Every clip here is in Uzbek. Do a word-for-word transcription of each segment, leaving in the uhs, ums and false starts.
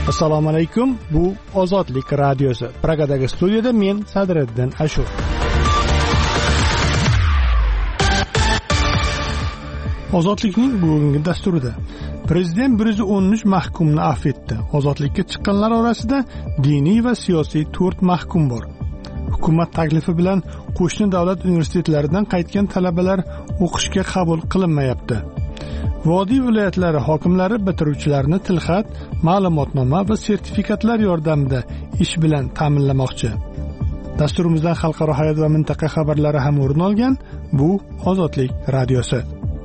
Assalomu alaykum. Bu Ozodlik radiosi. Pragadagi studiyada men Sadriddin Ashur. Ozodlikning bugungi dasturida Prezident bir yuz o'n uch mahkumni afv etdi. Ozodlikka chiqqanlar orasida diniy va siyosiy to'rt mahkum bor. Hukumat taklifi bilan qo'shni davlat universitetlaridan qaytgan talabalar o'qishga qabul qilinmayapti. Vodiy viloyatlari hokimlari bitiruvchilarni tilxat, ma'lumotnoma va sertifikatlar yordamida ish bilan ta'minlamoqchi. Dasturimizdan xalqaro hayot va mintaqa xabarlari ham o'rin olgan. Bu Ozodlik radiosi.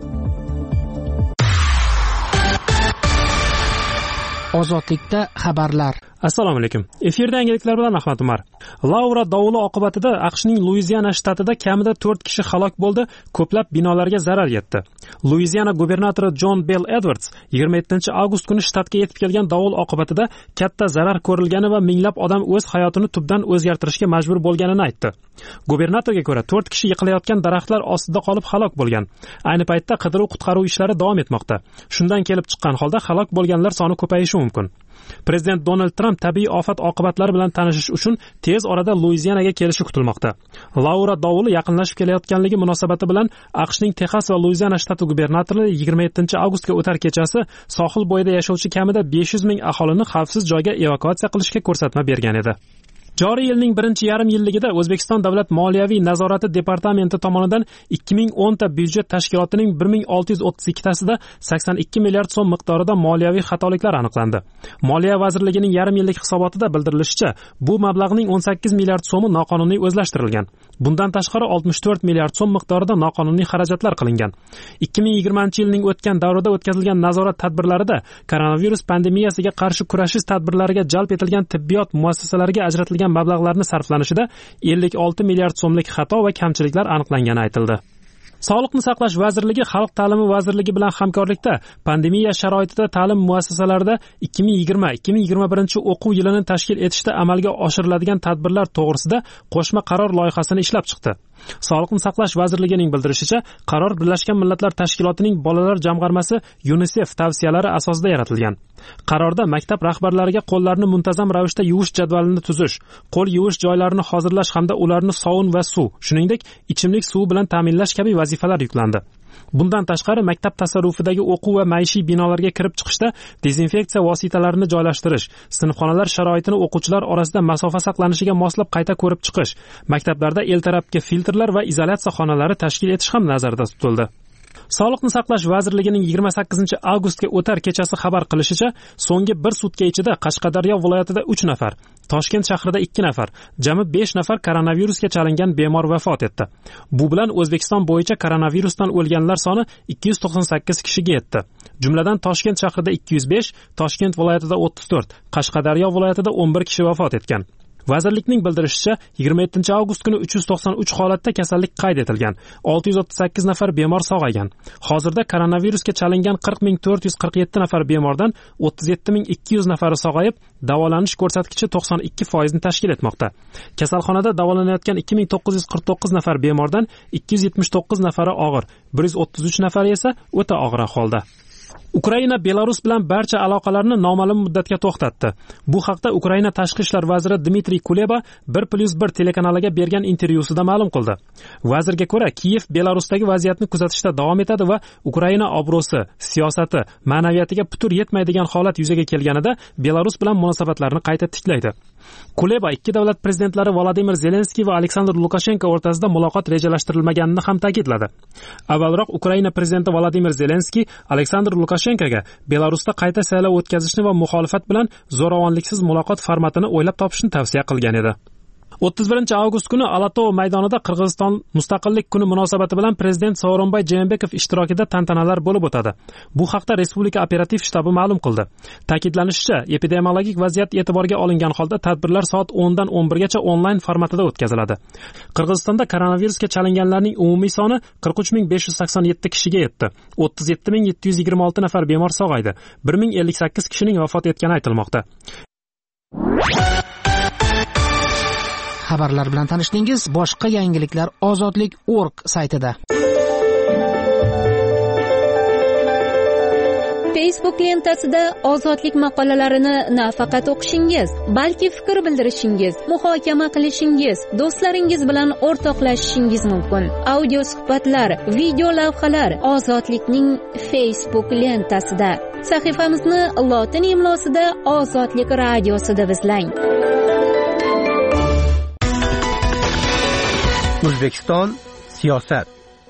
Ozodlikda xabarlar. Assalomu alaykum. Efirda yangiliklar bilan Ahmad Umar. Laura dovuli oqibatida AQShning Luiziana shtatida kamida to'rt kishi halok bo'ldi, ko'plab binolarga zarar yetdi. Luiziana gubernatori John Bell Edwards yigirma yettinchi avgust kuni shtatga yetib kelgan dovul oqibatida katta zarar ko'rilgani va minglab odam o'z hayotini tubdan o'zgartirishga majbur bo'lganini aytdi. Gubernatorga ko'ra, to'rt kishi yiqilayotgan daraxtlar ostida qolib halok bo'lgan. Ayni paytda qidiruv-qutqaruv ishlari davom etmoqda. Shundan kelib chiqqan holda halok bo'lganlar soni ko'payishi mumkin. Prezident Donald Trump tabiiy ofat oqibatlari bilan tanishish uchun tez orada Luizianaga kelishi kutilmoqda. Laura dovuli yaqinlashib kelayotganligi munosabati bilan AQShning Texas va Luiziana shtati gubernatorlari yigirma yettinchi avgustga o'tar kechasi sohil bo'yida yashovchi kamida besh yuz ming aholini xavfsiz joyga evakuatsiya qilishga ko'rsatma bergan edi. Joriy yilning birinchi yarim yilligida O'zbekiston Davlat moliyaviy nazorati departamenti tomonidan ikki ming o'n ta byudjet tashkilotining bir ming olti yuz o'ttiz ikki tasida sakson ikki milliard so'm miqdorida moliyaviy xatoliklar aniqlandi. Moliya vazirligining yarim yillik hisobotida bildirilishicha, bu mablag'ning o'n sakkiz milliard so'mi noqonuniy o'zlashtirilgan. Bundan tashqari oltmish to'rt milliard so'm miqdorida noqonuniy xarajatlar qilingan. ikki ming yigirmanchi yilning o'tgan davrida o'tkazilgan nazorat tadbirlarida koronavirus pandemiyasiga qarshi kurashish tadbirlariga jalb etilgan tibbiyot muassasalariga ajratilgan mablag'larni sarflanishida ellik olti milliard so'mlik xato va kamchiliklar aniqlangani aytildi. Sog'liqni saqlash vazirligi Xalq ta'limi vazirligi bilan hamkorlikda pandemiya sharoitida ta'lim muassasalarida ikki ming yigirma ikki ming yigirma birinchi o'quv yilini tashkil etishda amalga oshiriladigan tadbirlar to'g'risida qo'shma qaror loyihasini ishlab chiqdi. Sog'liqni saqlash vazirligining bildirishicha, qaror Birlashgan Millatlar Tashkilotining bolalar jamg'armasi UNICEF tavsiyalari asosida yaratilgan. Qarorda maktab rahbarlariga qo'llarni muntazam ravishda yuvish jadvalini tuzish, qo'l yuvish joylarini hozirlash hamda ularni sovun va suv, shuningdek, ichimlik suvi bilan ta'minlash kabi vazifalar yuklandi. Bundan tashqari maktab tasarrufidagi o'quv va maishiy binolarga kirib chiqishda dezinfeksiya vositalarini joylashtirish, sinfxonalar sharoitini o'quvchilar orasida masofa saqlanishiga moslab qayta ko'rib chiqish, maktablarda el tarafga filtrlar va izolyatsiya xonalari tashkil etish ham nazarda tutildi. Sog'liqni saqlash vazirligining yigirma sakkizinchi avgustga o'tar kechasi xabar qilishicha, so'nggi bir sutka ichida Qashqadaryo viloyatida uch nafar, Toshkent shahrida ikki nafar, jami besh nafar koronavirusga chalingan bemor vafot etdi. Bu bilan O'zbekiston bo'yicha koronavirusdan o'lganlar soni ikki yuz to'qson sakkiz kishiga yetdi. Jumladan Toshkent shahrida ikki yuz besh, Toshkent viloyatida o'ttiz to'rt, Qashqadaryo viloyatida o'n bir kishi vafot etgan. Vazirlikning bildirishicha, yigirma yettinchi avgust kuni uch yuz to'qson uch holatda kasallik qayd etilgan. olti yuz o'ttiz sakkiz nafar bemor sog'aygan. Hozirda koronavirusga chalingan qirq ming to'rt yuz qirq yetti nafar bemordan o'ttiz yetti ming ikki yuz nafari sog'ayib, davolanish ko'rsatkichi to'qson ikki foiz ni tashkil etmoqda. Kasalxonada davolanayotgan ikki ming to'qqiz yuz qirq to'qqiz nafar bemordan ikki yuz yetmish to'qqiz nafari og'ir, bir yuz o'ttiz uch nafari esa o'ta og'ir ahvolda. Ukraina Belarus bilan barcha aloqalarni noma'lum muddatga to'xtatdi. Bu haqda Ukraina tashqi ishlar vaziri Dmitriy Kuleba bir plus bir telekanaliga bergan intervyusida ma'lum qildi. Vazirga ko'ra, Kiyev Belarusdagi vaziyatni kuzatishda davom etadi va Ukraina obro'si, siyosati, ma'naviyatiga putur yetmaydigan holat yuzaga kelganida Belarus bilan munosabatlarni qayta tiklaydi. Kuleba ikki davlat prezidentlari Vladimir Zelenskiy va Aleksandr Lukashenko o'rtasida muloqot rejalashtirilmaganini ham ta'kidladi. Avvalroq Ukraina prezidenti Vladimir Zelenskiy Aleksandr Lukashenkoga Belarusda qayta saylov o'tkazishni va muxolifat bilan zo'ravonliksiz muloqot formatini o'ylab topishni tavsiya qilgan edi. o'ttiz birinchi avgust kuni Alatov maydonida Qirg'iziston mustaqillik kuni munosabati bilan prezident Sooronbay Jeenbekov ishtirokida tantanalar bo'lib o'tadi. Bu haqda Respublika operativ shtabi ma'lum qildi. Ta'kidlanishicha, epidemiologik vaziyat e'tiborga olingan holda tadbirlar soat o'n dan o'n bir gacha onlayn formatida o'tkaziladi. Qirg'izistonda koronavirusga chalinganlarning umumiy soni qirq uch ming besh yuz sakson yetti kishiga yetdi. o'ttiz yetti ming yetti yuz yigirma olti nafar bemor sog'aydi. bir ming ellik sakkiz kishining vafot etgani aytilmoqda. Xabarlar bilan tanishdingiz. Boshqa yangiliklar ozodlik nokta org saytida. Facebook lentasida ozodlik maqolalarini nafaqat o'qishingiz, balki fikr bildirishingiz, muhokama qilishingiz, do'stlaringiz bilan o'rtoqlashishingiz mumkin. Audio suhbatlar, video lavhalar ozodlikning Facebook lentasida. Sahifamizni lotin imlosida Ozodlik radiosi deb izlang. O'zbekiston siyosat.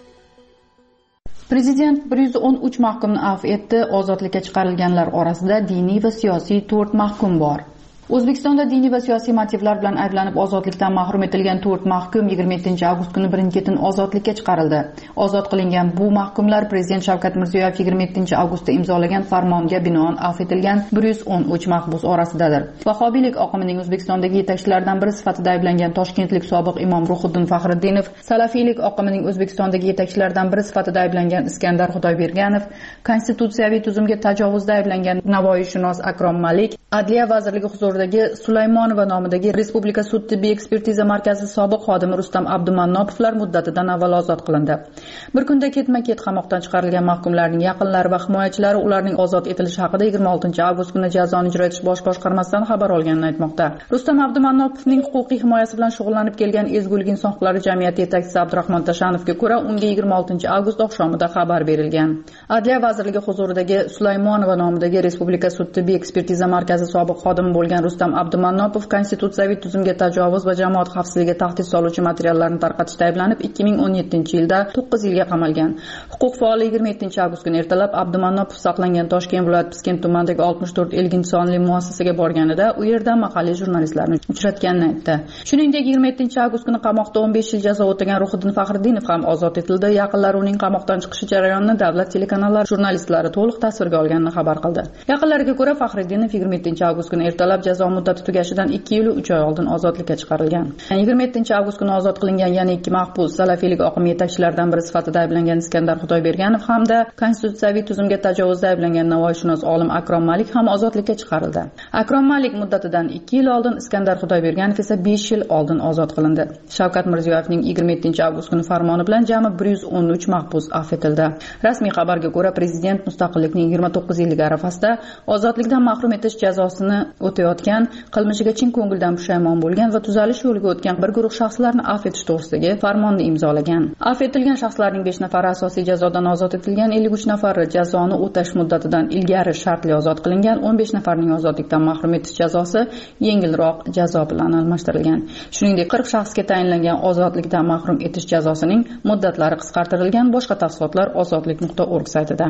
Prezident bir yuz o'n uch mahkumni afv etdi. Ozodlikka chiqarilganlar orasida diniy va siyosiy to'rt mahkum bor. O'zbekistonda diniy va siyosiy motivlar bilan ayblanib ozodlikdan mahrum etilgan to'rt mahkum yigirma yettinchi avgust kuni birin-ketin ozodlikka chiqarildi. Ozod qilingan bu mahkumlar Prezident Shavkat Mirziyoyev yigirma yettinchi avgustda imzolagan farmonga binoan afv etilgan bir yuz o'n uch mahbus orasidadir. Vahobiylik oqimining O'zbekistondagi yetakchilaridan biri sifatida ayblangan toshkentlik sobiq imom Ruhiddin Faxriddinov, salafiylik oqimining O'zbekistondagi yetakchilaridan biri sifatida ayblangan Iskandar Xudoyberganov, konstitutsiyaviy tuzumga tajovuzda ayblangan Navoiyshunos Akrom Malik, Adliya vazirligi huzuridagi Sulaymonova nomidagi Respublika sud tibbiy ekspertiza markazi sobiq xodimi Rustam Abdumannopovlar muddatidan avval ozod qilindi. Bir kunda ketma-ket qamoqdan chiqarilgan mahkumlarning yaqinlari va himoyachilari ularning ozod etilishi haqida yigirma oltinchi avgust kuni jazoni ijro etish bosh boshqarmasidan xabar olganini aytmoqda. Rustam Abdumannopovning huquqiy himoyasi bilan shug'ullanib kelgan Ezgulik inson huquqlari jamiyati yetakchisi Abdurahmon Tashanovga ko'ra, unga yigirma oltinchi avgust oqshomida xabar berilgan. Adliya vazirligi huzuridagi Sulaymonova nomidagi Respublika sud tibbiy ekspertiza markazi sobiq xodimi bo'lgan Rustam Abdumannopov konstitutsiyaviy tuzumga tajovuz va jamoat xavfsizligiga tahdid soluvchi materiallarni tarqatishda ayblanib ikki ming o'n yettinchi yilda to'qqiz yilga qamalgan. Huquq faoli yigirma yettinchi avgust kuni ertalab Abdumannopov saqlangan Toshkent viloyati Piskent tumanidagi oltmish to'rt elginchi sonli muassasaga borganida u yerda mahalliy jurnalistlarni uchratganini aytdi. Shuningdek, yigirma yettinchi avgust kuni qamoqda o'n besh yil jazo o'tagan Ruhiddin Faxriddinov ham ozod etildi. Yaqinlari uning qamoqdan chiqishi jarayonini davlat telekanallari jurnalistlari to'liq tasvirga olganini xabar qildi. Yaqinlariga ko'ra, Faxriddinov yigirma yettinchi avgust kuni ertalab jazo muddati tugashidan ikki yil uch oy oldin ozodlikka chiqarilgan. yigirma yettinchi avgust kuni ozod qilingan yana ikki mahbus salafiylik oqimi yetakchilaridan biri sifatida ayblangan Iskandar Xudoyberganov hamda konstitutsiyaviy tuzumga tajovuzda ayblangan Navoiyshunos olim Akrom Malik ham ozodlikka chiqarildi. Akrom Malik muddatidan ikki yil oldin, Iskandar Xudoyberganov esa besh yil oldin ozod qilindi. Shavkat Mirziyoyevning yigirma yettinchi avgust kuni farmoni bilan jami bir yuz o'n uch mahbus afv etildi. Rasmiy xabarga ko'ra, prezident mustaqillikning yigirma to'qqiz yilligi arafasida ozodlikdan mahrum etish jazosini o'tayotgan, qilmishiga chin ko'ngildan pushaymon bo'lgan va tuzalish yo'liga o'tgan bir guruh shaxslarni afv etish to'g'risidagi farmonni imzolagan. Afv etilgan shaxslarning besh nafari asosiy jazodan ozod etilgan, ellik uch nafari jazoni o'tash muddatidan ilgari shartli ozod qilingan, o'n besh nafarining ozodlikdan mahrum etish jazosi yengilroq jazo bilan almashtirilgan. Shuningdek, qirq shaxsga tayinlangan ozodlikdan mahrum etish jazosining muddatlari qisqartirilgan. Boshqa tafsilotlar ozodlik nuqta org saytida.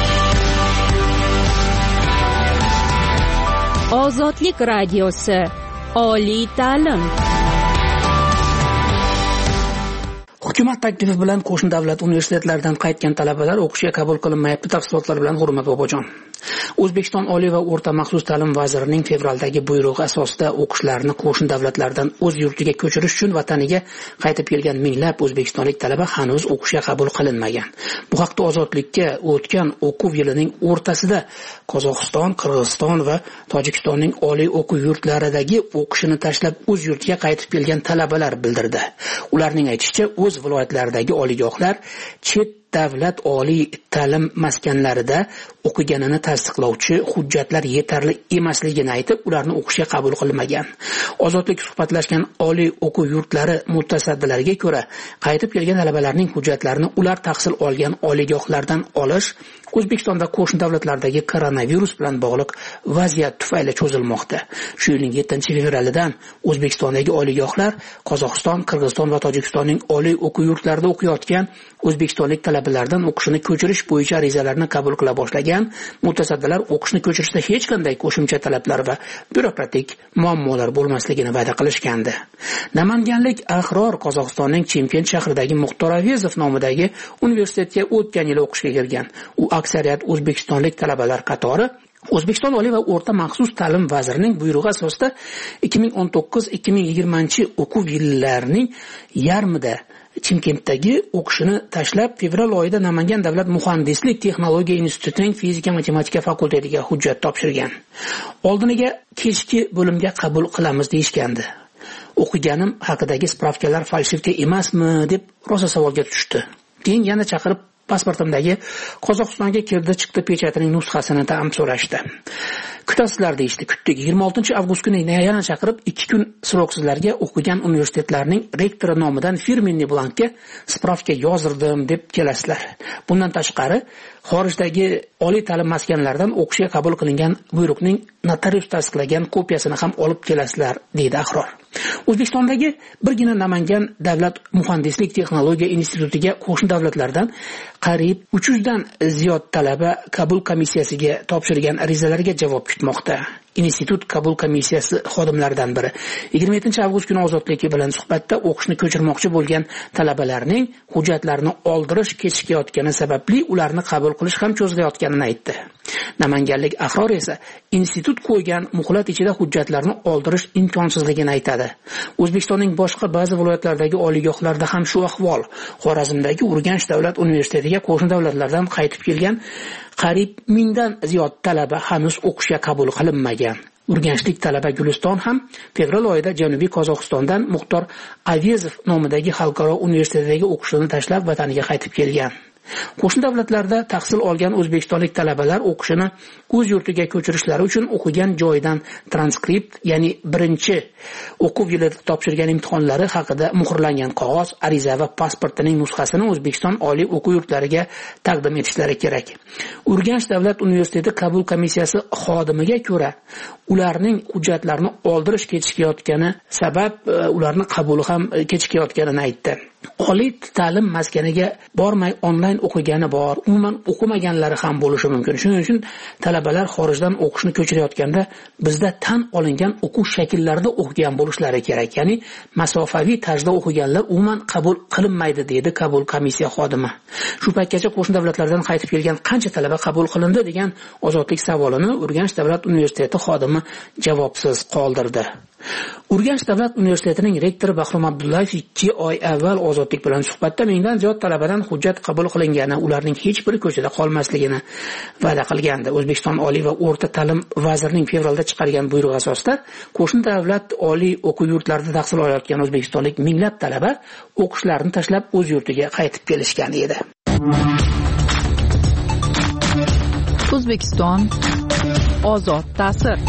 Ozodlik radiosi. Oliy ta'lim. Hukumat taklifi bilan qo'shni davlat universitetlaridan qaytgan talabalar o'qishga qabul qilinmayapti. Tafsilotlar bilan Hurmat Bobojon. O'zbekiston Oliy va o'rta maxsus ta'lim vazirining fevraldagi buyrug'i asosida o'qishlarni qo'shni davlatlardan o'z yurtiga ko'chirish uchun vataniga qaytib kelgan minglab o'zbekistonlik talaba hanuz o'qishga qabul qilinmagan. Bu haqda Ozodlikka o'tgan o'quv yilining o'rtasida Qozog'iston, Qirg'iziston va Tojikistonning oliy o'quv yurtlaridagi o'qishini tashlab o'z yurtiga qaytib kelgan talabalar bildirdi. Ularning aytishicha, o'z viloyatlaridagi oliygohlar chet davlat oliy ta'lim maskanlarida o'qiganini tasdiqlovchi hujjatlar yetarli emasligini aytib, ularni o'qishga qabul qilmagan. Ozodlik suhbatlashgan oliy o'quv yurtlari mutasaddilariga ko'ra, qaytib kelgan talabalarning hujjatlarini ular tahsil olgan oliygohlardan olish O'zbekiston va qo'shni davlatlardagi koronavirus bilan bog'liq vaziyat tufayli cho'zilmoqda. Shu yilning yettinchi fevralidan O'zbekistondagi oliygohlar Qozog'iston, Qirg'iziston va Tojikistonning oliy o'quv yurtlarida o'qiyotgan o'zbekistonlik talabalardan o'qishni ko'chirish bo'yicha arizalarni qabul qila boshlagan. Mutasaddilar o'qishni ko'chirishda hech qanday qo'shimcha talablar va byurokratik muammolar bo'lmasligini va'da qilishgandi. Namanganlik Ahror Qozog'istonning Chimkent shahridagi Muxtor Avezov nomidagi universitetga o'tgan yil o'qishga kirgan. U aksariyat o'zbekistonlik talabalar qatori O'zbekiston Oliy va o'rta maxsus ta'lim vazirining buyrug'i asosida ikki ming o'n to'qqiz ikki ming yigirmanchi o'quv yillarining yarmida Chimkentdagi o'qishini tashlab, fevral oyida Namangan davlat muhandislik texnologiya institutining fizika matematika fakultetiga hujjat topshirgan. Oldiniga kechki bo'limga qabul qilamiz deyishgandi. O'qiganim haqidagi spravkalar falsifka emasmi deb rosa savolga tushdi. Keyin yana chaqirib pasportimdagi Qozog'istonga kirdi chiqdi pechatining nusxasini ham so'rashdi. Kutasizlar deyishdi, kutdik. yigirma oltinchi avgust kuni yana chaqirib, ikki kun sroksizlarga o'qigan universitetlarning rektori nomidan firmenniy blankka spravka yozdirdim deb kelasizlar. Bundan tashqari, xorijdagi oliy ta'lim maskanlaridan o'qishga qabul qilingan buyruqning notarius tasdiqlagan kopiyasini ham olib kelasizlar, deydi Ahror. O'zbekistondagi birgina Namangan davlat muhandislik texnologiya institutiga qo'shni davlatlardan qariyb uch yuz dan ziyod talaba qabul komissiyasiga topshirgan arizalarga javob kutmoqda. Institut qabul komissiyasi xodimlaridan biri yigirma yettinchi avgust kuni Ozodlik bilan suhbatda o'qishni ko'chirmoqchi bo'lgan talabalarning hujjatlarini oldirish kechikayotgani sababli ularni qabul qilish ham cho'zilayotganini aytdi. Namanganlik Ahror esa institut qo'ygan muhlat ichida hujjatlarni oldirish imkonsizligini aytadi. O'zbekistonning boshqa ba'zi viloyatlaridagi oliygohlarda ham shu ahvol. Xorazmdagi Urganch davlat universitetiga qo'shni davlatlardan qaytib kelgan qariyb mingdan ziyod talaba hanuz o'qishga qabul qilinmagan. Urganchlik talaba Guliston ham fevral oyida Janubiy Qozog'istondan Muxtor Avezov nomidagi xalqaro universitetdagi o'qishini tashlab vataniga qaytib kelgan. Qo'shni davlatlarda tahsil olgan o'zbekistonlik talabalar o'qishini o'z yurtiga ko'chirishlari uchun o'qigan joyidan transkript, ya'ni birinchi o'quv yilida topshirgan imtihonlari haqida muhrlangan qog'oz, ariza va pasportining nusxasini O'zbekiston oliy o'quv yurtlariga taqdim etishlari kerak. Urganch davlat universiteti qabul komissiyasi xodimiga ko'ra, ularning hujjatlarini oldirish kechikayotgani sabab ularni qabuli ham kechikayotganini aytdi. Oliy ta'lim maskaniga bormay onlayn o'qigani bor, umuman o'qimaganlari ham bo'lishi mumkin. Shuning uchun talabalar xorijdan o'qishni ko'chirayotganda bizda tan olingan o'quv shakllarida o'qigan bo'lishlari kerak. Ya'ni masofaviy tarzda o'qiganlar umuman qabul qilinmaydi, deydi qabul komissiya xodimi. Shu paytgacha qo'shni davlatlardan qaytib kelgan qancha talaba qabul qilindi degan Ozodlik savolini Urganch davlat universiteti xodimi javobsiz qoldirdi. Urganch davlat universitetining rektori Bahrom Abdullayev ikki oy avval Ozodlik bilan suhbatda mingdan ziyod talabadan hujjat qabul qilingani, ularning hech biri ko'chada qolmasligini va'da qilgandi. O'zbekiston oliy va o'rta ta'lim vazirining fevralda chiqargan buyrug'i asosida qo'shni davlat oliy o'quv yurtlarida tahsil olayotgan o'zbekistonlik minglab talaba o'qishlarini tashlab o'z yurtiga qaytib kelishgan edi. O'zbekiston ozod ta'sir.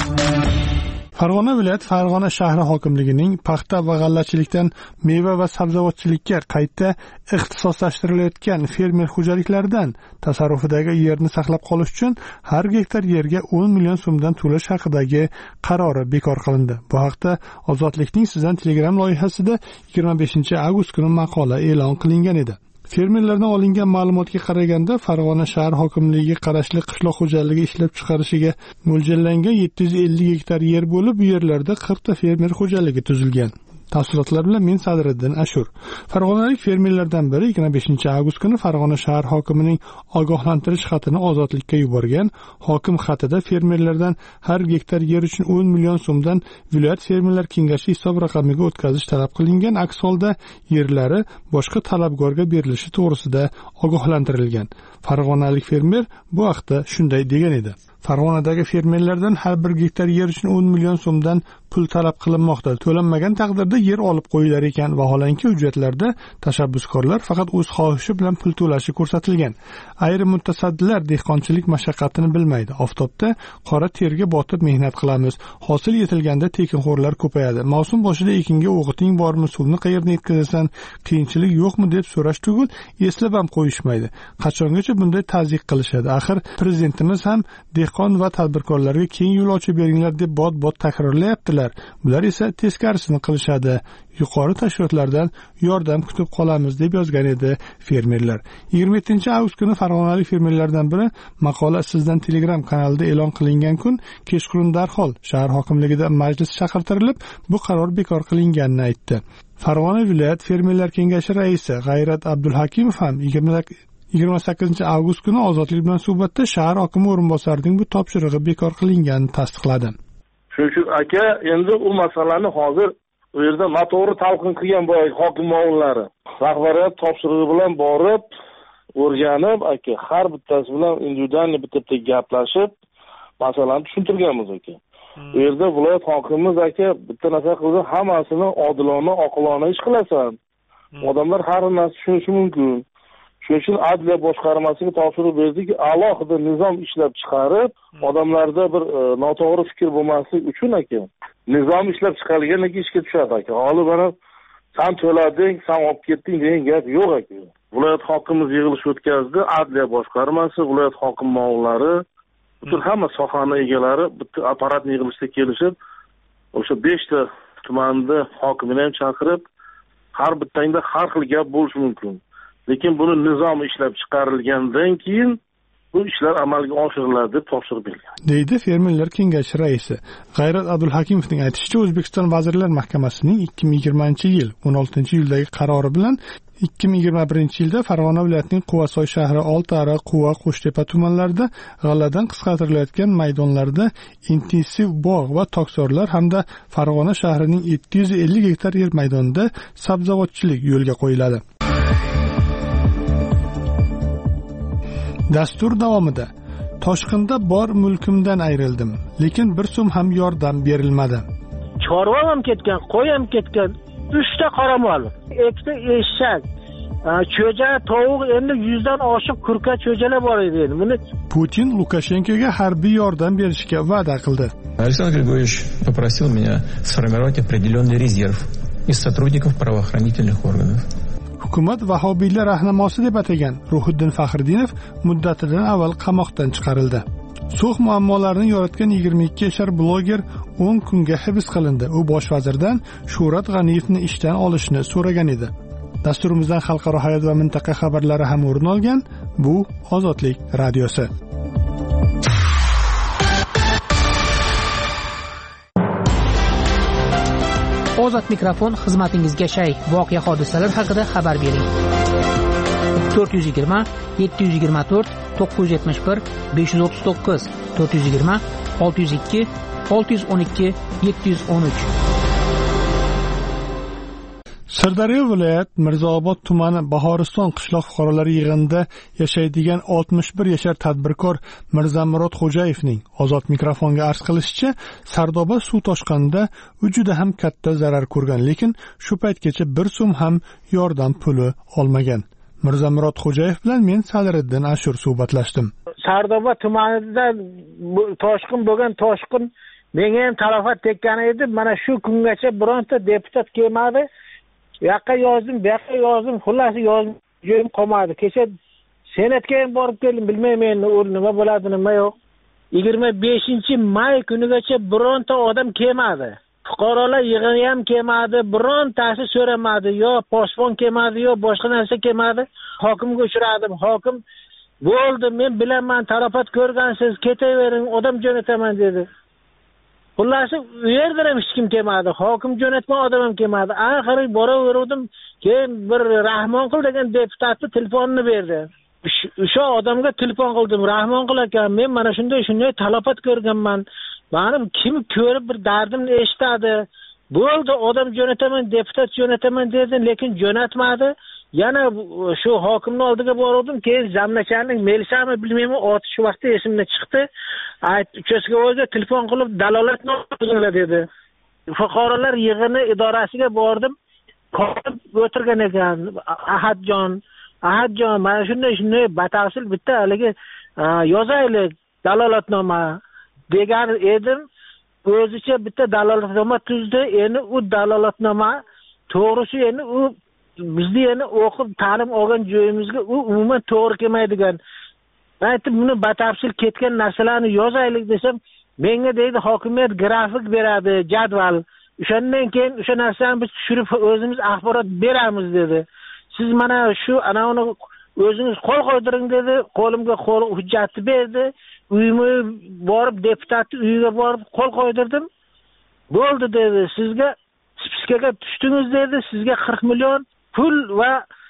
Farg'ona viloyati Farg'ona shahri hokimligining paxta va g'allachilikdan meva va sabzavotchilikka qayta ixtisoslashtirilgan fermer xo'jaliklaridan tasarrufidagi yerni saqlab qolish uchun har gektar yerga o'n million so'mdan to'lash haqidagi qarori bekor qilindi. Bu haqda Ozodlikning Sizdan Telegram loyihasida yigirma beshinchi avgust kuni maqola e'lon qilingan edi. Fermerlardan olingan ma'lumotga qaraganda Farg'ona shahar hokimligiga qarashli qishloq xo'jaligi ishlab chiqarishiga mo'ljallangan yetti yuz ellik gektar yer bo'lib, bu yerlarda qirqta fermer xo'jaligi tuzilgan. Tafsilotlar bilan men Sadriddin Ashur. Farg'onalik fermerlardan biri yigirma beshinchi avgust kuni Farg'ona shahar hokimining ogohlantirish xatini Ozodlikka yuborgan. Hokim xatida fermerlardan har gektar yer uchun o'n million so'mdan viloyat fermerlar kengashi hisob raqamiga o'tkazish talab qilingan. Aks holda yerlari boshqa talabgorga berilishi to'g'risida ogohlantirilgan. Farg'onalik fermer bu haqda shunday degan edi: Farg'onadagi fermerlardan har bir gektar yer uchun o'n million so'mdan pul talab qilinmoqda. To'lanmagan taqdirda yer olib qo'yilar ekan. Vaholanki hujjatlarda tashabbuskorlar faqat o'z xohishi bilan pul to'lashi ko'rsatilgan. Ayrim mutasaddilar dehqonchilik mashaqqatini bilmaydi. Oftobda qora terga botib mehnat qilamiz. Hosil yetilganda tekinxo'rlar ko'payadi. Mavsum boshida ekinga o'g'iting bormi, suvni qayerdan yetkazasan, qiyinchilik yo'qmi deb so'rash tugul eslab ham qo'yishmaydi. Qachongacha bunday tazyiq qilishadi? Axir prezidentimiz ham dehqon va tadbirkorlarga keng yo'l ochib beringlar deb bot-bot takrorlayaptilar. Bular esa teskarisini qilishadi. Yuqori tashkilotlardan yordam kutib qolamiz deb yozgan edi fermerlar. yigirma yettinchi avgust kuni farg'onalik fermerlardan biri maqola Sizdan Telegram kanalida e'lon qilingan kun kechqurun darhol shahar hokimligida majlis chaqirtirilib, bu qaror bekor qilinganini aytdi. Farg'ona viloyat fermerlar kengashi raisi G'ayrat Abdulhakimov ham yigirma sakkizinchi avgust kuni Ozodlik bilan suhbatda shahar hokimi o'rinbosarining bu topshirig'i bekor qilinganini tasdiqladi. Shu aka, endi u masalani hozir u yerda noto'g'ri talqin qilgan boy hokim o'g'illari rahbariyat topshirig'i bilan borib o'rganib, aka har bittasi bilan individualni bitta-bitta gaplashib masalani tushuntirganmiz aka. Bu yerda viloyat hokimimiz aka bitta narsa qildi, hammasini odilona, oqilona ish qilasan. Odamlar har narsa tushunishi mumkin. Shuning uchun adliya boshqarmasiga topshiriq berdiki, alohida nizom ishlab chiqarib, odamlarda bir e, noto'g'ri fikr bo'lmasligi uchun aka, nizom ishlab chiqarilgandan keyin ishga tushadi aka. Hali mana sen to'lading, sen olib ketding degan gap yo'q aka. Viloyat hokimimiz yig'ilish o'tkazdi, adliya boshqarmasi, viloyat hokim ma'murlari, butun hamma sohani egalari bitta apparatni yig'ilishda kelishib, o'sha beshta tumanda hokimini ham chaqirib, har bittangda har xil gap bo'lishi mumkin. Lekin buni nizom ishlab chiqarilgandan keyin bu ishlar amalga oshiriladi deb topshiriq berilgan. Deydi Fermerlar kengashi raisi G'ayrat Abdulhakimovning aytishicha, O'zbekiston Vazirlar Mahkamasining ikki ming yigirmanchi yil o'n oltinchi iyuldagi qarori bilan ikki ming yigirma birinchi yilda Farg'ona viloyatining Quvasoy shahri, Oltiariq, Quva, Qo'shtepa tumanlarida g'alladan qisqartirilayotgan maydonlarda intensiv bog' va tokzorlar hamda Farg'ona shahrining yetti yuz ellik gektar yer maydonida sabzavotchilik yo'lga qo'yiladi. Dastur davomida Toshqinda bor mulkimdan ayrildim, lekin bir so'm ham yordam berilmadi. Chorva ham ketgan, qo'y ham ketgan, uchta qoramol, ikkita eshak, cho'ja, tovuq, endi yuzdan oshiq kurka cho'jalar bor edi. Buni Putin Lukashenkoga harbiy yordam berishga va'da qildi. Александр Григорьевич попросил меня сформировать определенный резерв из сотрудников правоохранительных органов. Hukumat vahobiylar rahnamosi deb atagan Ruhiddin Faxriddinov muddatidan avval qamoqdan chiqarildi. So'x muammolarini yoritgan yigirma ikki yashar bloger o'n kunga hibs qilindi. U bosh vazirdan Shuhrat G'aniyevni ishdan olishni so'ragan edi. Dasturimizdan xalqaro hayot va mintaqa xabarlari ham o'rin olgan. Bu Ozodlik radiosi. Ozod mikrofon xizmatingizga shay. Voqea hodisalar haqida xabar bering. to'rt yuz yigirma yetti yuz yigirma to'rt to'qqiz yuz yetmish bir besh yuz o'ttiz to'qqiz to'rt yuz yigirma olti yuz ikki olti yuz o'n ikki yetti yuz o'n uch. Sirdaryo viloyat Mirzaobod tumani Bahoriston qishloq fuqarolari yig'inida yashaydigan oltmish bir yashar tadbirkor Mirzamurod Xo'jayevning Ozod mikrofonga arz qilishicha, Sardoba suv toshqinida u juda ham katta zarar ko'rgan, lekin shu paytgacha bir so'm ham yordam puli olmagan. Mirzamurod Xo'jayev bilan men Sadiriddin Ashur suhbatlashdim. Sardoba tumanida toshqin bo'lgan, toshqin menga ham talafot tekkan edi. Mana shu kungacha bironta deputat kelmadi. Bu yoqqa yozdim, bu yoqqa yozdim, xullas yozdim qolmadi. Kecha senatga ham borib keldim, bilmayman endi u nima bo'ladi, nima yo'q. yigirma beshinchi may kunigacha bironta odam kelmadi. Fuqarolar yig'ini ham kelmadi, birontasi so'ramadi, yo posbon kelmadi, yo boshqa narsa kelmadi. Hokimga uchradim. Hokim bo'ldi, men bilaman, talafot ko'rgansiz, ketavering, odam jo'nataman dedi. Xullas, u yerda ham hech kim kelmadi. Hokim jo'natgan odam ham kelmadi. Oxiri boraverdim, keyin bir Rahmonqul degan deputatni telefonini berdi. O'sha odamga telefon qildim. Rahmonqul aka, men mana shunday shunday talafot ko'rganman. Mani kim ko'rib bir dardimni eshitadi. Bo'ldi, odam jo'nataman, deputat jo'nataman dedi, lekin jo'natmadi. Yana shu hokimning oldiga bordim, keyin zamnacharning melisami bilmayman, oti shu vaqtda esimdan chiqdi. Ayt, uchastkavoyga telefon qilib dalolatni olinglar dedi. Fuqarolar yig'ini idorasiga bordim. Qotib o'tirgan ekan Ahadjon. Ahadjon, mana shunday shunday batafsil bitta haligi yozaylik dalolatnoma degan edim. O'zicha bitta dalolatnoma tuzdi. Endi u dalolatnoma to'g'risi endi u bizni yana o'qib ta'lim olgan joyimizga u umuman to'g'ri kelmaydigan. Men aytdim, buni batafsil ketgan narsalarni yozaylik desam, menga deydi hokimiyat grafik beradi, jadval. O'shandan keyin o'sha narsani biz tushirib o'zimiz axborot beramiz dedi. Siz mana shu ana uni o'zingiz qo'l qo'ydiring dedi. Qo'limga qo'l hujjatni berdi. Uyimga borib deputatning uyiga borib qo'l qo'ydirdim. Bo'ldi dedi. Sizga spiskaga tushdingiz dedi. Sizga qirq million pul va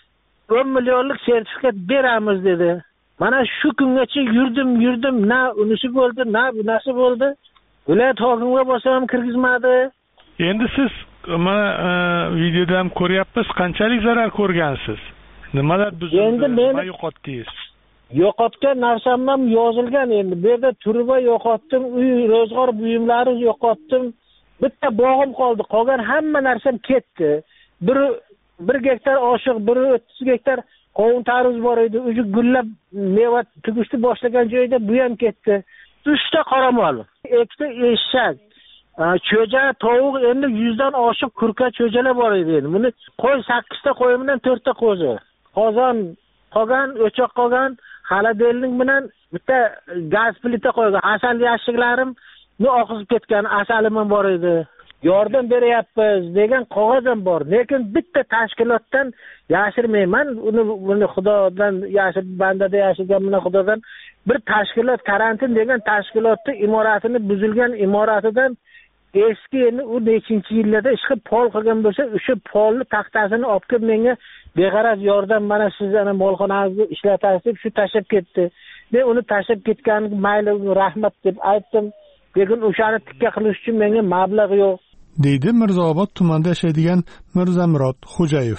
o'n millionlik sertifikat beramiz dedi. Mana shu kungacha yurdim, yurdim, na unisi bo'ldi, na bunasi bo'ldi. Viloyat hokimiga bosam kirgizmadi. Endi siz mana videoda ham ko'ryapmiz, qanchalik zarar ko'rgansiz? Nimalar buzildi? Endi men nima yo'qotdingiz? Yo'qotgan narsam ham yozilgan endi. Bu yerda turba yo'qotdim, uy, ro'zg'or buyumlari yo'qotdim. Bitta bog'im qoldi. Qolgan hamma narsam ketdi. Bir bir gektar oshiq, bir o'ttiz gektar qovun tarvuz bor edi, o'sha gullab meva tugishni boshlagan joyda bu ham ketdi. Uchta qoramol, ikkita eshak, cho'ja, tovuq, endi yuzdan oshiq kurka cho'jalar bor edi. Buni qo'y sakkizta qo'y bilan to'rtta qo'zi. Qozon qolgan, o'choq qolgan, xaladelnik bilan bitta gaz plita qo'ygan. Asal yashiklarim bu oqizib ketgan asalim ham bor edi. Yordam beryapmiz degan qog'oz ham bor. Lekin bitta tashkilotdan yashirmayman. Uni buni Xudodan yashir, bandada yashirgan bilan Xudodan bir tashkilot karantin degan tashkilotni imoratini buzilgan imoratidan eski endi u nechinchi yillarda ishqi pol qilgan bo'lsa, o'sha polni taxtasini olib kelib menga beg'araz yordam, mana siz ana molxonangizni ishlatasiz deb shu tashab ketdi. Men uni tashab ketganiga mayli, rahmat deb aytdim. Lekin o'shani tikka qilish uchun menga mablag' yo'q, deydi Mirzaobod tumanida yashaydigan Mirzamurod Xo'jayev.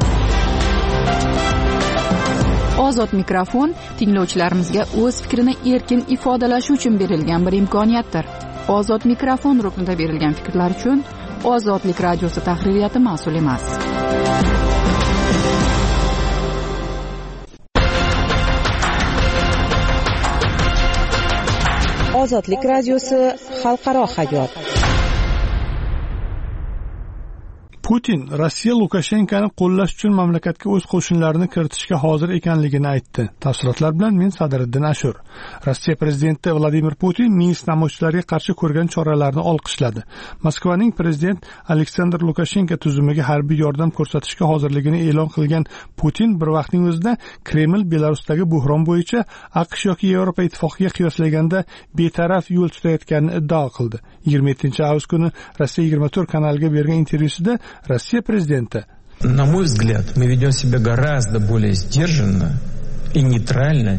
Ozod mikrofon tinglovchilarimizga o'z fikrini erkin ifodalashi uchun berilgan bir imkoniyatdir. Ozod mikrofon ruknida berilgan fikrlar uchun Ozodlik radiosi tahririyati mas'ul emas. Ozodlik radiosi xalqaro hayot. Putin Rossiya Lukashenkoni qo'llash uchun mamlakatga o'z qo'shinlarini kiritishga hozir ekanligini aytdi. Tafsilotlar bilan men Sadriddin Ashur. Rossiya prezidenti Vladimir Putin Minsk namoyishchilariga qarshi ko'rgan choralarni olqishladi. Moskvaning prezident Aleksandr Lukashenko tuzumiga harbiy yordam ko'rsatishga hozirligini e'lon qilgan Putin bir vaqtning o'zida Kreml Belarusdagi buhron bo'yicha AQSh yoki Yevropa ittifoqiga qiyoslaganda betaraf yo'l tutayotganini iddao qildi. yigirma yettinchi avgust kuni Rossiya yigirma to'rt kanaliga bergan intervyusida Rossiya prezidenti: На мой взгляд, мы ведем себя гораздо более сдержанно и нейтрально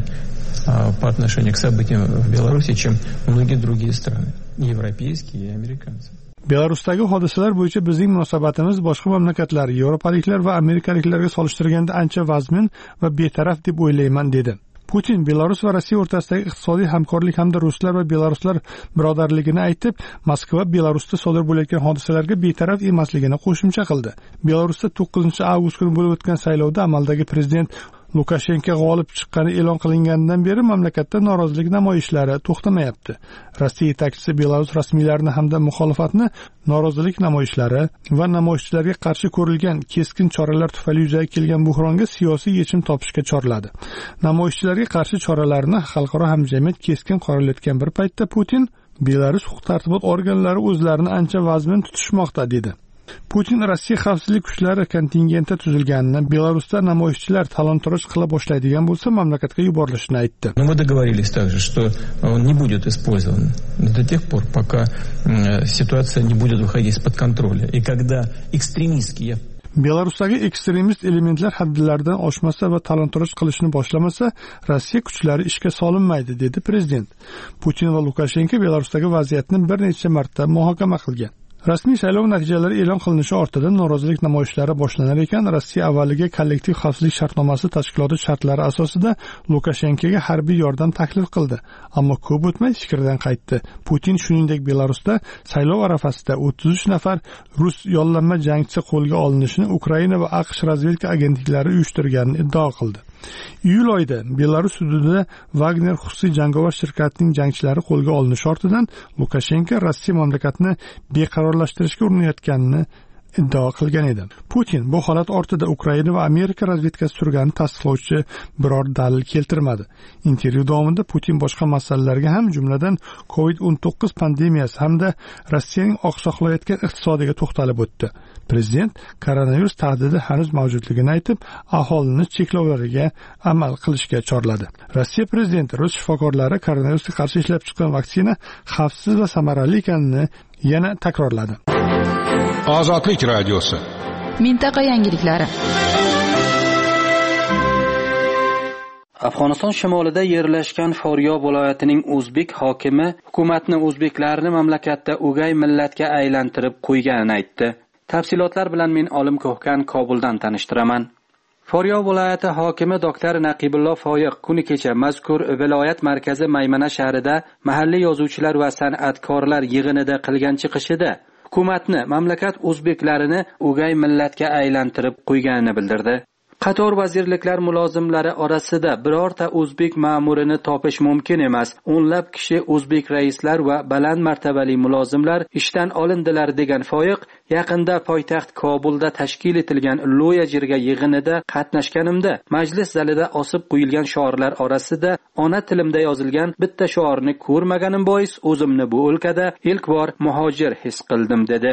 по отношению к событиям в Беларуси, чем многие другие страны, европейские и американские. Belarusdagi hodisalar bo'yicha bizning munosabatimiz boshqa mamlakatlar, yevropaliklar va amerikaliklarga solishtirganda ancha vazmin va betaraf deb o'ylayman, dedi. Putin Belarus va Rossiya o'rtasidagi iqtisodiy hamkorlik hamda ruslar va belaruslar birodarligini aytib, Moskva Belarusda sodir bo'layotgan hodisalarga betaraf emasligini qo'shimcha qildi. Belarusda to'qqizinchi avgust kuni bo'lib o'tgan saylovda amaldagi prezident Lukashenko g'olib chiqqani e'lon qilinganidan beri mamlakatda norozilik namoyishlari to'xtamayapti. Rossiya yetakchisi Belarus rasmiylarini hamda muxolifatni norozilik namoyishlari va namoyishchilarga qarshi ko'rilgan keskin choralar tufayli yuzaga kelgan buhronga siyosiy yechim topishga chorladi. Namoyishchilarga qarshi choralarni xalqaro hamjamiyat keskin qoralayotgan bir paytda Putin Belarus huquq-tartibot organlari o'zlarini ancha vazmin tutishmoqda, dedi. Putin Rossiya xavfsizlik kuchlari kontingenti tuzilganini, Belarusda namoyishchilar talon-toroj qila boshlaydigan bo'lsa mamlakatga yuborilishini aytdi. Но мы договорились также, что он не будет использован до тех пор, пока ситуация не будет выходить из-под контроля. И когда экстремистские Belarusdagi ekstremist elementlar haddlaridan oshmasa va talon-toroj qilishni boshlamasa, Rossiya kuchlari ishga solinmaydi, dedi prezident. Putin va Lukashenko Belarusdagi vaziyatni bir necha marta muhokama qilgan. Rasmiy saylov natijalari e'lon qilinishi ortidan norozilik namoyishlari boshlanar ekan, Rossiya avvaliga kollektiv xavfsizlik shartnomasi tashkiloti shartlari asosida Lukashenkoga harbiy yordam taklif qildi, ammo ko'p o'tmay fikridan qaytdi. Putin shuningdek Belarusda saylov arafasida o'ttiz uch nafar rus yollanma jangchi qo'lga olinishini Ukraina va AQSh razvedka agentliklari uyushtirganini iddao qildi. Iyul oyida Belarus hududida Wagner xususiy jangovar shirkatining jangchilari qo'lga olinishi ortidan Lukashenko Rossiya mamlakatni beqarorlashtirishga urinayotganini iddao qilgan edi. Putin bu holat ortida Ukraina va Amerika razvedkasi turganini tasdiqlovchi biror dalil keltirmadi. Intervyu davomida Putin boshqa masalalarga ham, jumladan kovid o'n to'qqiz pandemiyasi hamda Rossiyaning oqsoqlayotgan iqtisodiga to'xtalib o'tdi. Prezident koronavirus tahdidi hanuz mavjudligini aytib, aholini cheklovlariga amal qilishga chorladi. Rossiya prezidenti rus shifokorlari koronavirusga qarshi ishlab chiqqan vaksina xavfsiz va samarali ekanini yana takrorladi. Ozodlik radiosi. Mintaqa yangiliklari. Afg'oniston shimolida yerlashgan Foryo viloyatining o'zbek hokimi hukumatni o'zbeklarni mamlakatda o'gay millatga aylantirib qo'yganini aytdi. Tafsilotlar bilan men Olim Ko'hkan Kobuldan tanishtiraman. Foryo viloyati hokimi doktor Naqibullo Foyiq kuni kecha mazkur viloyat markazi Maymana shahrida mahalliy yozuvchilar va san'atkorlar yig'inida qilgan chiqishida hukumatni mamlakat o'zbeklarini o'gay millatga aylantirib qo'yganini bildirdi. Qator vazirliklar mulozimlari orasida birorta o'zbek ma'murini topish mumkin emas. O'nlab kishi o'zbek raislar va baland martabali mulozimlar ishdan olindilar degan foyiq yaqinda poytaxt Kobulda tashkil etilgan Loya jirga yig'inida qatnashganimda majlis zalida osib qo'yilgan shiorlar orasida ona tilimda yozilgan bitta shiorni ko'rmaganim bois o'zimni bu o'lkada ilk bor muhojir his qildim dedi.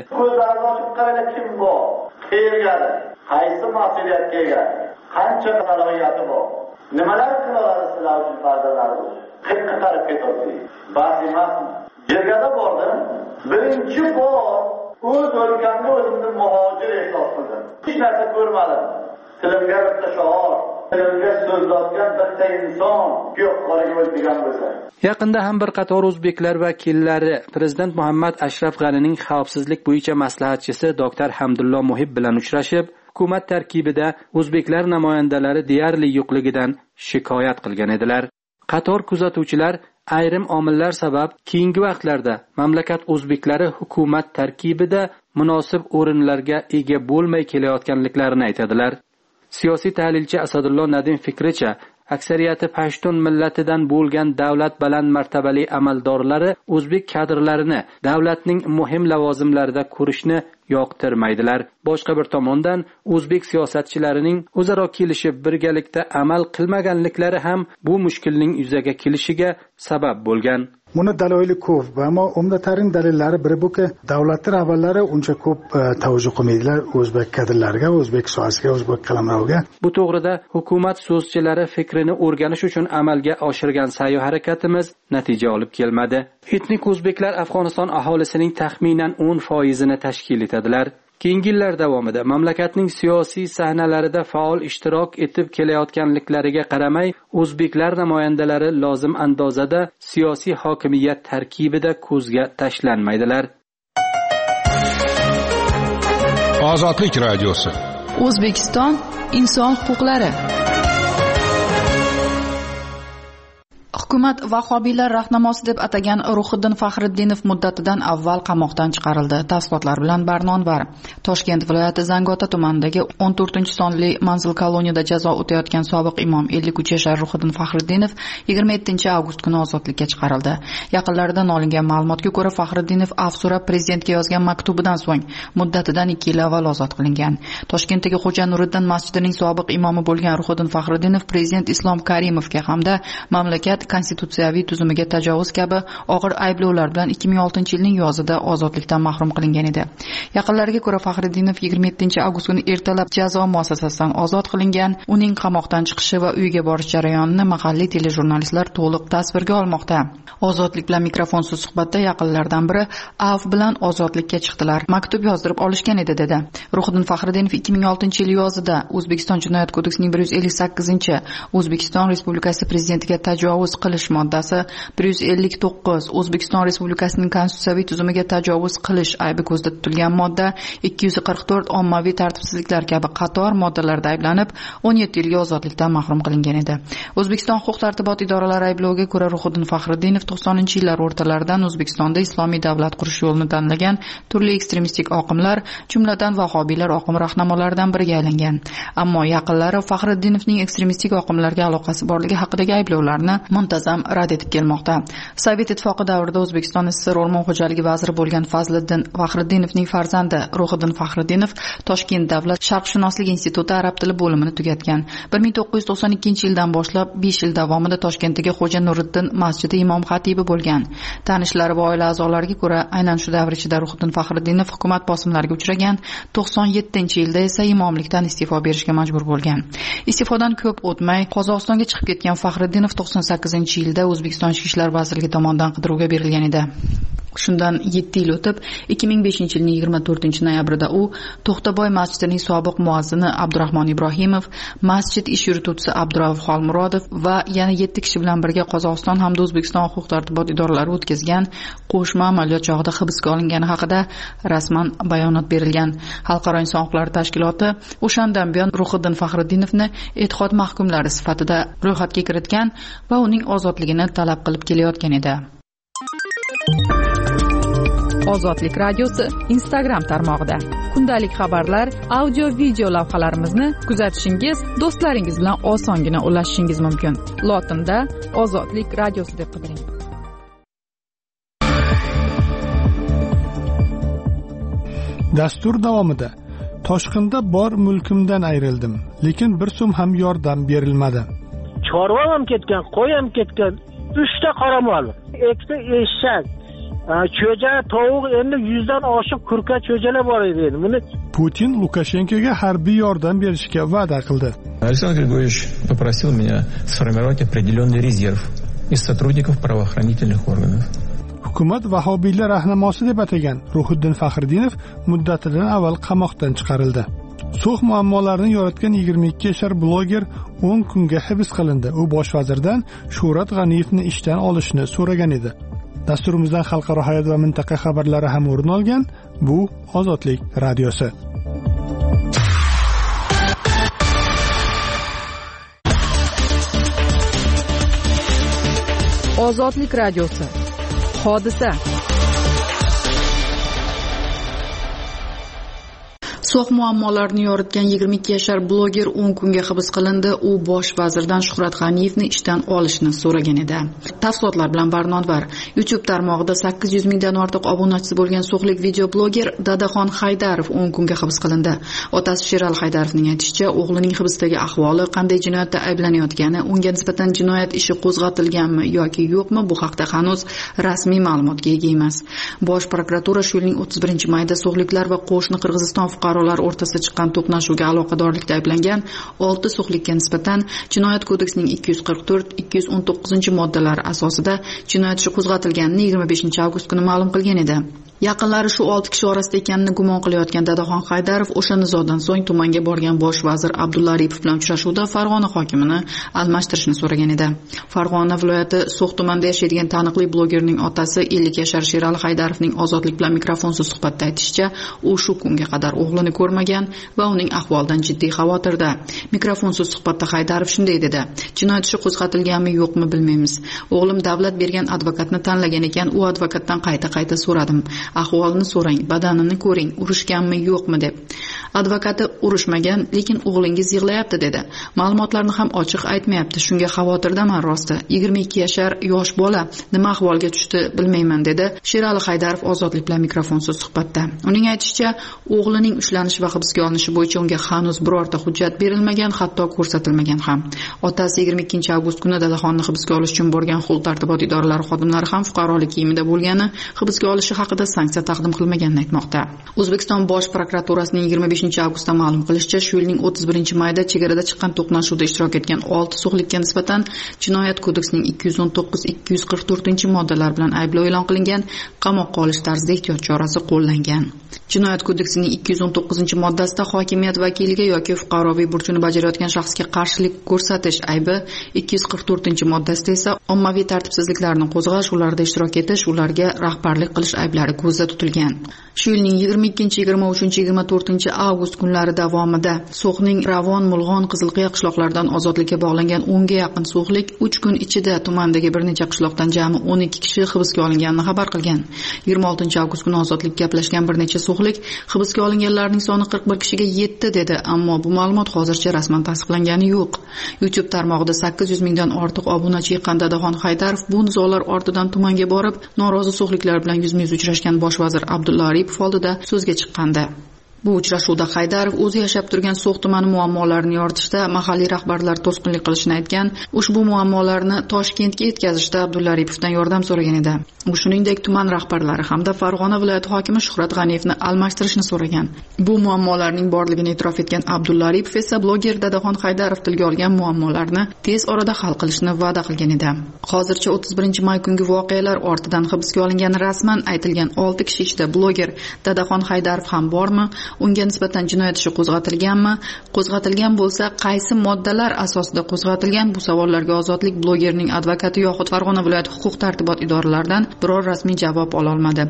Kim bor? Qayerga? Qaysi mas'uliyatga ega? Qancha salohiyati bor? Nimalar qila oladi sizlar uchun farzandlaringiz? Qayerga qarab ketadi? Bas emasmi? Yerga bordim. Birinchi bor o'z o'lkamda o'zimni muhojir e'tirof qildim. Hech narsa ko'rmadim. Tilimga bitta shior, tilimga so'zlayotgan bitta inson yo'q qolaga o'tgan bo'lsa. Yaqinda ham bir qator o'zbeklar vakillari Prezident Muhammad Ashraf G'anining xavfsizlik bo'yicha maslahatchisi doktor Hamdullo Muhib bilan uchrashib, hukumat tarkibida o'zbeklar namoyandalari deyarli yo'qligidan shikoyat qilgan edilar. Qator kuzatuvchilar ayrim omillar sabab keyingi vaqtlarda mamlakat o'zbeklari hukumat tarkibida munosib o'rinlarga ega bo'lmay kelayotganliklarini aytadilar. Siyosiy tahlilchi Asadullo Nadim fikricha, aksariyati Pashtun millatidan bo'lgan davlat baland martabali amaldorlari o'zbek kadrlarini davlatning muhim lavozimlarida ko'rishni yoqtirmaydilar. Boshqa bir tomondan o'zbek siyosatchilarining o'zaro kelishib birgalikda amal qilmaganliklari ham bu mushkulning yuzaga kelishiga sabab bo'lgan. Buni daloili ko'p, ammo umdatarin dalillari biri buki, davlatlar avvallari uncha ko'p tavajjuh qilmaydilar o'zbek kadrlariga, o'zbek sohasiga, o'zbek qalamroviga. Bu to'g'rida hukumat so'zchilari fikrini o'rganish uchun amalga oshirgan sa'y harakatimiz natija olib kelmadi. Etnik o'zbeklar Afg'oniston aholisining taxminan o'n foizini tashkil etadilar. Keyingi yillar davomida mamlakatning siyosiy sahnalarida faol ishtirok etib kelayotganliklariga qaramay, o'zbeklar namoyandalari lozim andozada siyosiy hokimiyat tarkibida ko'zga tashlanmaydilar. Ozodlik radiosi. O'zbekiston inson huquqlari. Hukumat vahobiylar rahnamosi deb atagan Ruhiddin Faxriddinov muddatidan avval qamoqdan chiqarildi. Tafsilotlar bilan Barnonvar. Toshkent viloyati Zangota tumanidagi o'n to'rtinchi sonli manzil koloniyada jazo o'tayotgan sobiq imom ellik uch yashar Ruhiddin Faxriddinov yigirma yettinchi avgust kuni ozodlikka chiqarildi. Yaqinlaridan olingan ma'lumotga ko'ra, Faxriddinov af so'rab prezidentga yozgan maktubidan so'ng muddatidan ikki yil avval ozod qilingan. Toshkentdagi Xo'ja Nuriddin masjidining sobiq imomi bo'lgan Ruhiddin Faxriddinov prezident Islom Karimovga hamda mamlakat konstitutsiyaviy tuzumiga tajovuz kabi og'ir ayblovlar bilan ikki ming oltinchi yilning yozida ozodlikdan mahrum qilingan edi. Yaqinlariga ko'ra, Faxriddinov yigirma yettinchi avgust kuni ertalab jazo muassasasidan ozod qilingan. Uning qamoqdan chiqishi va uyiga borish jarayonini mahalliy telejurnalistlar to'liq tasvirga olmoqda. Ozodlik bilan mikrofonsiz suhbatda yaqinlaridan biri af bilan ozodlikka chiqdilar, maktub yozdirib olishgan edi dedi. Ruhiddin Faxriddinov ikki ming oltinchi yil yozida O'zbekiston Jinoyat kodeksining bir yuz ellik sakkizinchi O'zbekiston Respublikasi prezidentiga tajovuz qilish moddasi, bir yuz ellik to'qqiz O'zbekiston Respublikasining konstitutsiyaviy tuzumiga tajovuz qilish aybi ko'zda tutilgan modda, ikki yuz qirq to'rt ommaviy tartibsizliklar kabi qator moddalarda ayblanib o'n yetti yilga ozodlikdan mahrum qilingan edi. O'zbekiston huquq-tartibot idoralari aybloviga ko'ra, Ruhiddin Faxriddinov to'qsoninchi yillar o'rtalaridan O'zbekistonda islomiy davlat qurish yo'lini tanlagan turli ekstremistik oqimlar, jumladan vahobiylar oqimi rahnamolaridan biriga aylangan. Ammo yaqinlari Faxriddinovning ekstremistik oqimlarga aloqasi borligi haqidagi ayblovlarni muntazam rad etib kelmoqda. Sovet ittifoqi davrida O'zbekiston S S R o'rmon xo'jaligi vaziri bo'lgan Fazliddin Faxriddinovning farzandi Ruhiddin Faxriddinov Toshkent davlat sharqshunoslik instituti arab tili bo'limini tugatgan. bir ming to'qqiz yuz to'qson ikkinchi yildan boshlab besh yil davomida Toshkentdagi Xo'ja Nuriddin masjidi imom xatibi bo'lgan. Tanishlari va oila a'zolariga ko'ra, aynan shu davr ichida Ruhiddin Faxriddinov hukumat bosimlariga uchragan. to'qson yettinchi yilda esa imomlikdan iste'fo berishga majbur bo'lgan. Iste'fodan ko'p o'tmay Qozog'istonga chiqib ketgan Faxriddinov to'qson sakkizinchi yilda O'zbekiston Ichki ishlar vazirligi tomonidan qidiruvga berilgan edi. Shundan yetti yil o'tib, ikki ming beshinchi yilning yigirma to'rtinchi noyabrida u To'xtaboy masjidining sobiq muazzini Abdurahmon Ibrohimov, masjid ish yurituvchisi Abdurauf Xolmurodov va yana yetti kishi bilan birga Qozog'iston hamda O'zbekiston huquq-tartibot idoralari o'tkazgan qo'shma amaliyot chog'ida hibsga olingani haqida rasman bayonot berilgan. Xalqaro inson huquqlari tashkiloti o'shandan buyon Ruhiddin Faxriddinovni e'tiqod mahkumlari sifatida ro'yxatga kiritgan va uning ozodligini talab qilib kelayotgan edi. Ozodlik radiosi Instagram tarmog'ida. Kundalik xabarlar, audio video lavhalarimizni kuzatishingiz, do'stlaringiz bilan osongina ulashishingiz mumkin. Lotinda Ozodlik radiosi deb qidiring. Dastur davomida Toshqinda bor mulkimdan ayrildim, lekin bir so'm ham yordam berilmadi. Chorva ham ketgan, qo'y ham ketgan, uchta qoramol, ikkita eshak, cho'ja, tovuq, endi yuzdan oshiq kurka cho'jalar bor edi. Buni Putin Lukashenkoga harbiy yordam berishga va'da qildi. Александр Григорьевич попросил меня сформировать определенный резерв из сотрудников правоохранительных органов. Hukumat vahobiylar rahnamosi deb atagan Ruhiddin Faxriddinov muddatidan avval qamoqdan chiqarildi. So'x muammolarini yoritgan yigirma ikki yashar bloger o'n kunga hibs qilindi. U bosh vazirdan Shuhrat G'aniyevni ishdan olishni so'ragan edi. Dasturimizdan xalqaro hayot va mintaqa xabarlari ham o'rin olgan. Bu Ozodlik radiosi. Ozodlik radiosi. Hodisa. So'x muammolarini yoritgan yigirma ikki yashar bloger o'n kunga hibs qilindi. U bosh vazirdan Shuhrat G'aniyevni ishdan olishni so'ragan edi. Tafsilotlar bilan Barnodvar. YouTube tarmog'ida sakkiz yuz mingdan ortiq obunachisi bo'lgan so'xlik video bloger Dadaxon Haydarov o'n kunga hibs qilindi. Otasi Sherali Haydarovning aytishicha, o'g'lining hibsdagi ahvoli, qanday jinoyatda ayblanayotgani, unga nisbatan jinoyat ishi qo'zg'atilganmi yoki yo'qmi, bu haqda hanuz rasmiy ma'lumotga ega emas. Bosh prokuratura shu yilning o'ttiz birinchi mayida so'xliklar va qo'shni Qirg'iziston fuqarolar o'rtasida chiqqan to'qnashuvga aloqadorlikda ayblangan olti so'xlikka nisbatan Jinoyat kodeksining ikki yuz qirq to'rt ikki yuz o'n to'qqizinchi moddalari asosida jinoyat ishi qo'zg'atilganini yigirma beshinchi avgust kuni ma'lum qilgan edi. Yaqinlari shu olti kishi orasida ekanini gumon qilayotgan Dadaxon Haydarov o'sha nizodan so'ng tumanga borgan bosh vazir Abdulla Aripov bilan uchrashuvda Farg'ona hokimini almashtirishni so'ragan edi. Farg'ona viloyati So'x tumanida yashaydigan taniqli blogerning otasi ellik yashar Sherali Haydarovning Ozodlik bilan mikrofonsiz suhbatda aytishicha, u shu kunga qadar o'g'lini ko'rmagan va uning ahvolidan jiddiy xavotirda. Mikrofonsiz suhbatda Haydarov shunday dedi: "Jinoyat ishi qo'zg'atilganmi yo'qmi bilmaymiz. O'g'lim davlat bergan advokatni tanlagan ekan, u advokatdan qayta-qayta so'radim. Ahvolini so'rang, badanini ko'ring, urushganmi yo'qmi deb. Advokati urushmagan, lekin o'g'lingiz yig'layapti dedi. Ma'lumotlarni ham ochiq aytmayapti. Shunga xavotirdaman rosti. yigirma ikki yashar yosh bola nima ahvolga tushdi bilmayman" dedi Sherali Haydarov Ozodlik bilan mikrofonsiz suhbatda. Uning aytishicha, o'g'lining ushlanishi va hibsga olinishi bo'yicha unga hanuz birorta hujjat berilmagan, hatto ko'rsatilmagan ham. Otasi yigirma ikkinchi avgust kuni Dadaxonni hibsga olish uchun borgan huquq-tartibot idoralari xodimlari ham fuqarolik kiyimida bo'lgani, hibsga olishi haqida sanksiya taqdim qilmaganini aytmoqda. O'zbekiston bosh prokuraturasining yigirma beshinchi avgustda ma'lum qilishicha, shu yilning o'ttiz birinchi mayida chegarada chiqqan to'qnashuvda ishtirok etgan olti so'xlikka nisbatan Jinoyat kodeksining ikki yuz o'n to'qqiz ikki yuz qirq to'rtinchi moddalar bilan ayblov e'lon qilingan, qamoqqa olish tarzida ehtiyot chorasi qo'llangan. Jinoyat kodeksining ikki yuz o'n to'qqizinchi moddasida hokimiyat vakiliga yoki fuqaroviy burchini bajarayotgan shaxsga qarshilik ko'rsatish aybi, ikki yuz qirq to'rtinchi moddasida esa ommaviy tartibsizliklarni qo'zg'ash, ularda ishtirok etish, ularga rahbarlik qilish ayblari ko'zda tutilgan. Shu yilning yigirma ikkinchi, yigirma uchinchi, yigirma to'rtinchi avgust kunlari davomida So'xning Ravon, Mulg'on, Qizilqiya qishloqlaridan ozodlikka bog'langan o'nga yaqin so'xlik uch kun ichida tumandagi bir necha qishloqdan jami o'n ikki kishi hibsga olinganini xabar qilgan. yigirma oltinchi avgust kuni ozodlikka gaplashgan bir necha so'xlik hibsga olinganlarning soni qirq bir kishiga yetdi dedi, ammo bu ma'lumot hozircha rasman tasdiqlangani yo'q. YouTube tarmog'ida sakkiz yuz mingdan ortiq obunachi yiqqan Dadaxon Haydarov bu nizolar ortidan tumanga borib, norozi so'xliklar bilan yuzma-yuz uchrashgan bosh vazir Abdulla Aripov oldida so'zga chiqqandi. Bu uchrashuvda Haydarov o'zi yashab turgan So'x tumani muammolarini yoritishda mahalliy rahbarlar to'sqinlik qilishini aytgan, ushbu muammolarni Toshkentga yetkazishda Abdulla Aripovdan yordam so'ragan edi. U shuningdek tuman rahbarlari hamda Farg'ona viloyati hokimi Shuhrat G'aniyevni almashtirishni so'ragan. Bu muammolarning borligini e'tirof etgan Abdulla Aripov esa bloger Dadaxon Haydarov tilga olgan muammolarni tez orada hal qilishni va'da qilgan edi. Hozircha o'ttiz birinchi may kungi voqealar ortidan hibsga olingan rasman aytilgan olti kishi ichida bloger Dadaxon Haydarov ham bormi? Unga nisbatan jinoyat ishi qo'zg'atilganmi? Qo'zg'atilgan bo'lsa, qaysi moddalar asosida qo'zg'atilgan? Bu savollarga Ozodlik blogerning advokati yoxud Farg'ona viloyati huquq-tartibot idoralaridan biror rasmiy javob ola olmadi.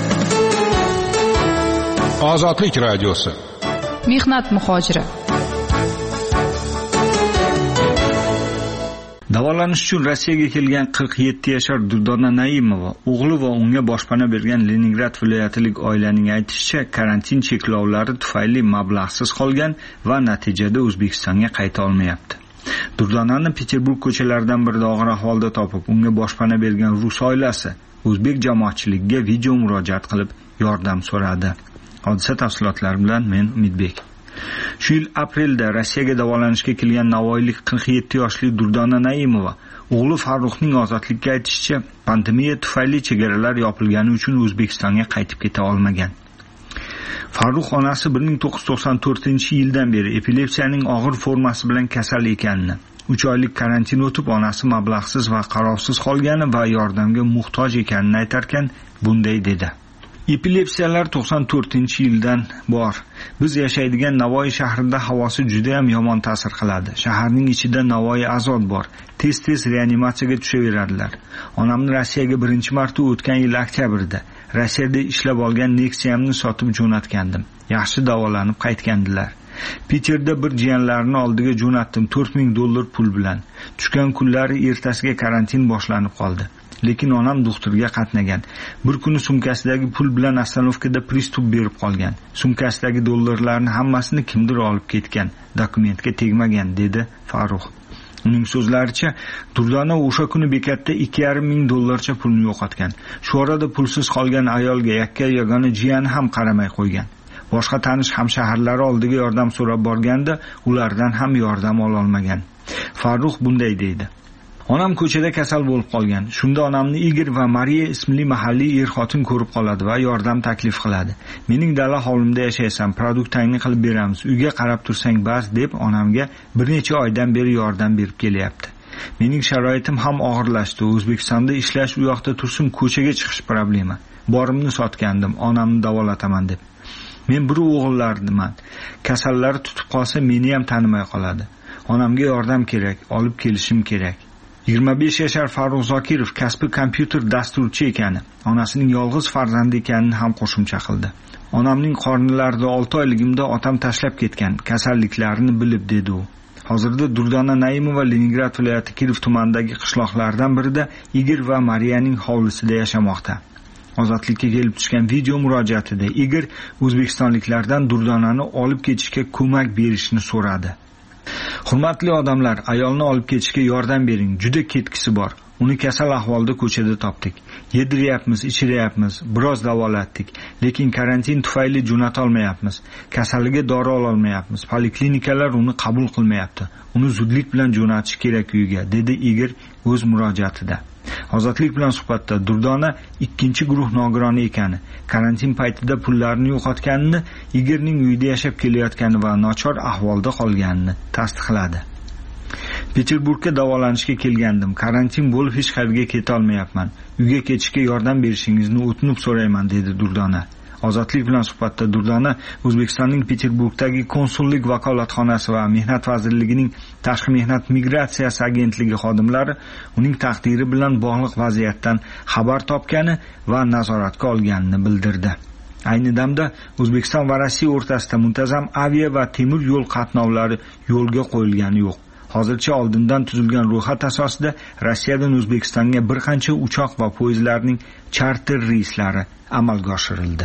Ozodlik radiosi. Mehnat muhojiri. Davolanish uchun Rossiyaga kelgan qirq yetti yashar Durdona Naimova, o'g'li va unga boshpana bergan Leningrad viloyatilik oilaning aytishicha, karantin cheklovlari tufayli mablag'siz qolgan va natijada O'zbekistonga qayta olmayapti. Durdonani Peterburg ko'chalaridan birida og'ir ahvolda topib, unga boshpana bergan rus oilasi o'zbek jamoatchiligiga video murojaat qilib yordam so'radi. Hodisa tafsilotlari bilan men Umidbek. Shu yil aprelda Rossiyaga davolanishga kelgan navoiylik qirq yetti yoshli Durdona Naimova o'g'li Farruxning ozodlikka aytishicha, pandemiya tufayli chegaralar yopilgani uchun O'zbekistonga qaytib keta olmagan. Farruh onasi bir ming to'qqiz yuz to'qson to'rtinchi yildan beri epilepsiyaning og'ir formasi bilan kasal ekanini, uch oylik karantin o'tib onasi mablag'siz va qarovsiz qolgani va yordamga muhtoj ekanini aytarkan, bunday dedi. Epilepsiyalar to'qson to'rtinchi yildan bor. Biz yashaydigan Navoiy shahrida havosi juda ham yomon ta'sir qiladi. Shaharning ichida Navoiy azod bor. Tez-tez reanimatsiyaga tushaveradilar. Onamni Rossiyaga birinchi marta o'tgan yil oktyabrda Rossiyada ishlab olgan Nexia'mni sotib jo'natgandim. Yaxshi davolanib qaytgandilar. Peterda bir jiyanlarini oldiga jo'natdim to'rt ming dollar pul bilan. Tushgan kunlari ertasiga karantin boshlanib qoldi. Lekin onam doktorga qatnagan. Bir kuni sumkasidagi pul bilan ostanovkada pristup berib qolgan. Sumkasidagi dollarlarni hammasini kimdir olib ketgan. Dokumentga tegmagan, dedi Farruh. Uning so'zlaricha, Durdona o'sha kuni bekatda ikki yarim ming dollarcha pulni yo'qotgan. Shu orada pulsiz qolgan ayolga yakka yagona jiyani ham qaramay qo'ygan. Boshqa tanish hamshaharlari oldiga yordam so'rab borganda, ulardan ham yordam ola olmagan. Farruh bunday deydi. Onam ko'chada kasal bo'lib qolgan. Shunda onamni Igor va Mariya ismli mahalliy er-xotin ko'rib qoladi va yordam taklif qiladi. Mening dala hovlimda yashaysan, produktangni qilib beramiz. Uyga qarab tursang bas deb onamga bir necha oydan beri yordam berib kelyapti. Mening sharoitim ham og'irlashdi. O'zbekistonda ishlash, u yoqda tursin, ko'chaga chiqish problema. Borimni sotgandim, onamni davolataman deb. Men bir o'g'illardiman. Kasallari tutib qolsa meni ham tanimay qoladi. Onamga yordam kerak, olib kelishim kerak. yigirma besh yashar Farruh Zokirov kasbi kompyuter dasturchi ekani, onasining yolg'iz farzandi ekanini ham qo'shimcha qildi. Onamning qornilarida olti oyligimda otam tashlab ketgan, kasalliklarini bilib, dedi u. Hozirda Durdona Naimova Leningrad viloyati Kirov tumanidagi qishloqlardan birida Igor va Mariyaning hovlisida yashamoqda. Ozodlikka kelib tushgan video murojaatida Igor o'zbekistonliklardan Durdonani olib ketishga ko'mak berishni so'radi. Hurmatli odamlar, ayolni olib ketishga yordam bering. Juda ketkisi bor. Uni kasal ahvolda ko'chada topdik. Yediryapmiz, ichiryapmiz, biroz davolatdik, lekin karantin tufayli jo'nata olmayapmiz. Kasaliga dori ola olmayapmiz. Poliklinikalar uni qabul qilmayapti. Uni zudlik bilan jo'natish kerak uyga, dedi Igor o'z murojaatida. Ozodlik bilan suhbatda Durdona ikkinchi guruh nogironi ekani, karantin paytida pullarini yo'qotganini, Igorning uyida yashab kelayotgani va nochor ahvolda qolganini tasdiqladi. Peterburgga davolanishga kelgandim. Karantin bo'lib hech qayerga keta olmayapman. Uyga ketishga yordam berishingizni o'tinib so'rayman, dedi Durdona. Ozodlik bilan suhbatda Durdona O'zbekistonning Peterburgdagi konsullik vakolatxonasi va Mehnat vazirligining Tashqi mehnat migratsiyasi agentligi xodimlari uning taqdiri bilan bog'liq vaziyatdan xabar topgani va nazoratga olganini bildirdi. Ayni damda O'zbekiston va Rossiya o'rtasida muntazam avia va temir yo'l qatnovlari yo'lga qo'yilgani yo'q. Hozircha oldindan tuzilgan ro'yxat asosida Rossiyadan O'zbekistonga bir qancha uchoq va poyezdlarning charter reyslari amalga oshirildi.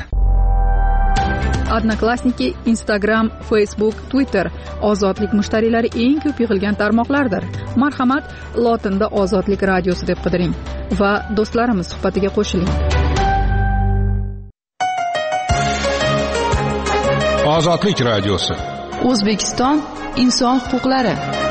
Odnoklassniki, Instagram, Facebook, Twitter ozodlik mushtariylari eng ko'p yig'ilgan tarmoqlardir. Marhamat, lotinda Ozodlik radiosi deb qidiring va do'stlarimiz suhbatiga qo'shiling. Ozodlik radiosi. O'zbekiston inson huquqlari.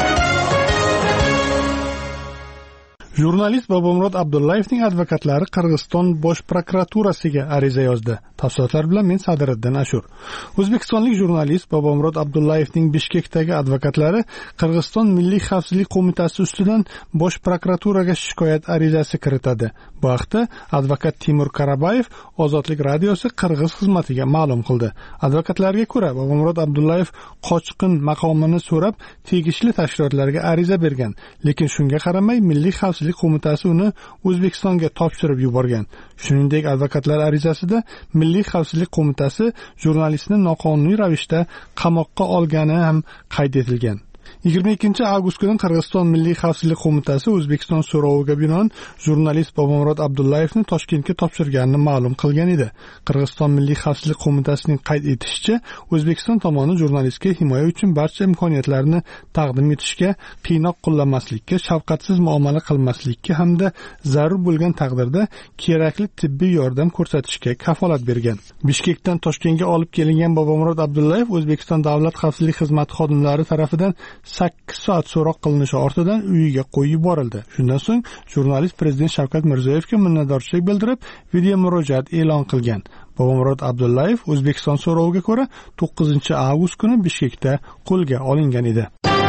Jurnalist Bobomurod Abdullayevning advokatlari Qirg'iziston bosh prokuraturasiga ariza yozdi. Tafsilotlar bilan men Sadiriddin Ashur. O'zbekistonlik jurnalist Bobomurod Abdullayevning Bishkekdagi advokatlari Qirg'iziston Milliy xavfsizlik qo'mitasi ustidan bosh prokuraturaga shikoyat arizasi kiritadi. Bu haqda advokat Timur Karabayev Ozodlik radiosi Qirg'iz xizmatiga ma'lum qildi. Advokatlarga ko'ra, Bobomurod Abdullayev qochqin maqomini so'rab tegishli tashkilotlarga ariza bergan, lekin shunga qaramay Milliy xavfsizlik qo'mitasi uni O'zbekistonga topshirib yuborgan. Shuningdek, advokatlar arizasida Milliy xavfsizlik qo'mitasi jurnalistni noqonuniy ravishda qamoqqa olgani ham qayd etilgan. yigirma ikkinchi avgust kuni Qirg'iziston Milliy xavfsizlik qo'mitasi O'zbekiston so'roviga binoan jurnalist Bobomurod Abdullayevni Toshkentga topshirganini ma'lum qilgan edi. Qirg'iziston Milliy xavfsizlik qo'mitasining qayd etishicha, O'zbekiston tomoni jurnalistga himoya uchun barcha imkoniyatlarni taqdim etishga, qiynoq qo'llamaslikka, shafqatsiz muomala qilmaslikka hamda zarur bo'lgan taqdirda kerakli tibbiy yordam ko'rsatishga kafolat bergan. Bishkekdan Toshkentga olib kelingan Bobomurod Abdullayev O'zbekiston Davlat xavfsizlik xizmati xodimlari tomonidan sakkiz soat so'roq qilinishi ortidan uyiga qo'yib yuborildi. Shundan so'ng jurnalist Prezident Shavkat Mirziyoyevga minnatdorchilik bildirib, video murojaat e'lon qilgan. Bobomurod Abdullayev O'zbekiston so'roviga ko'ra to'qqizinchi avgust kuni Bishkekda qo'lga olingan edi.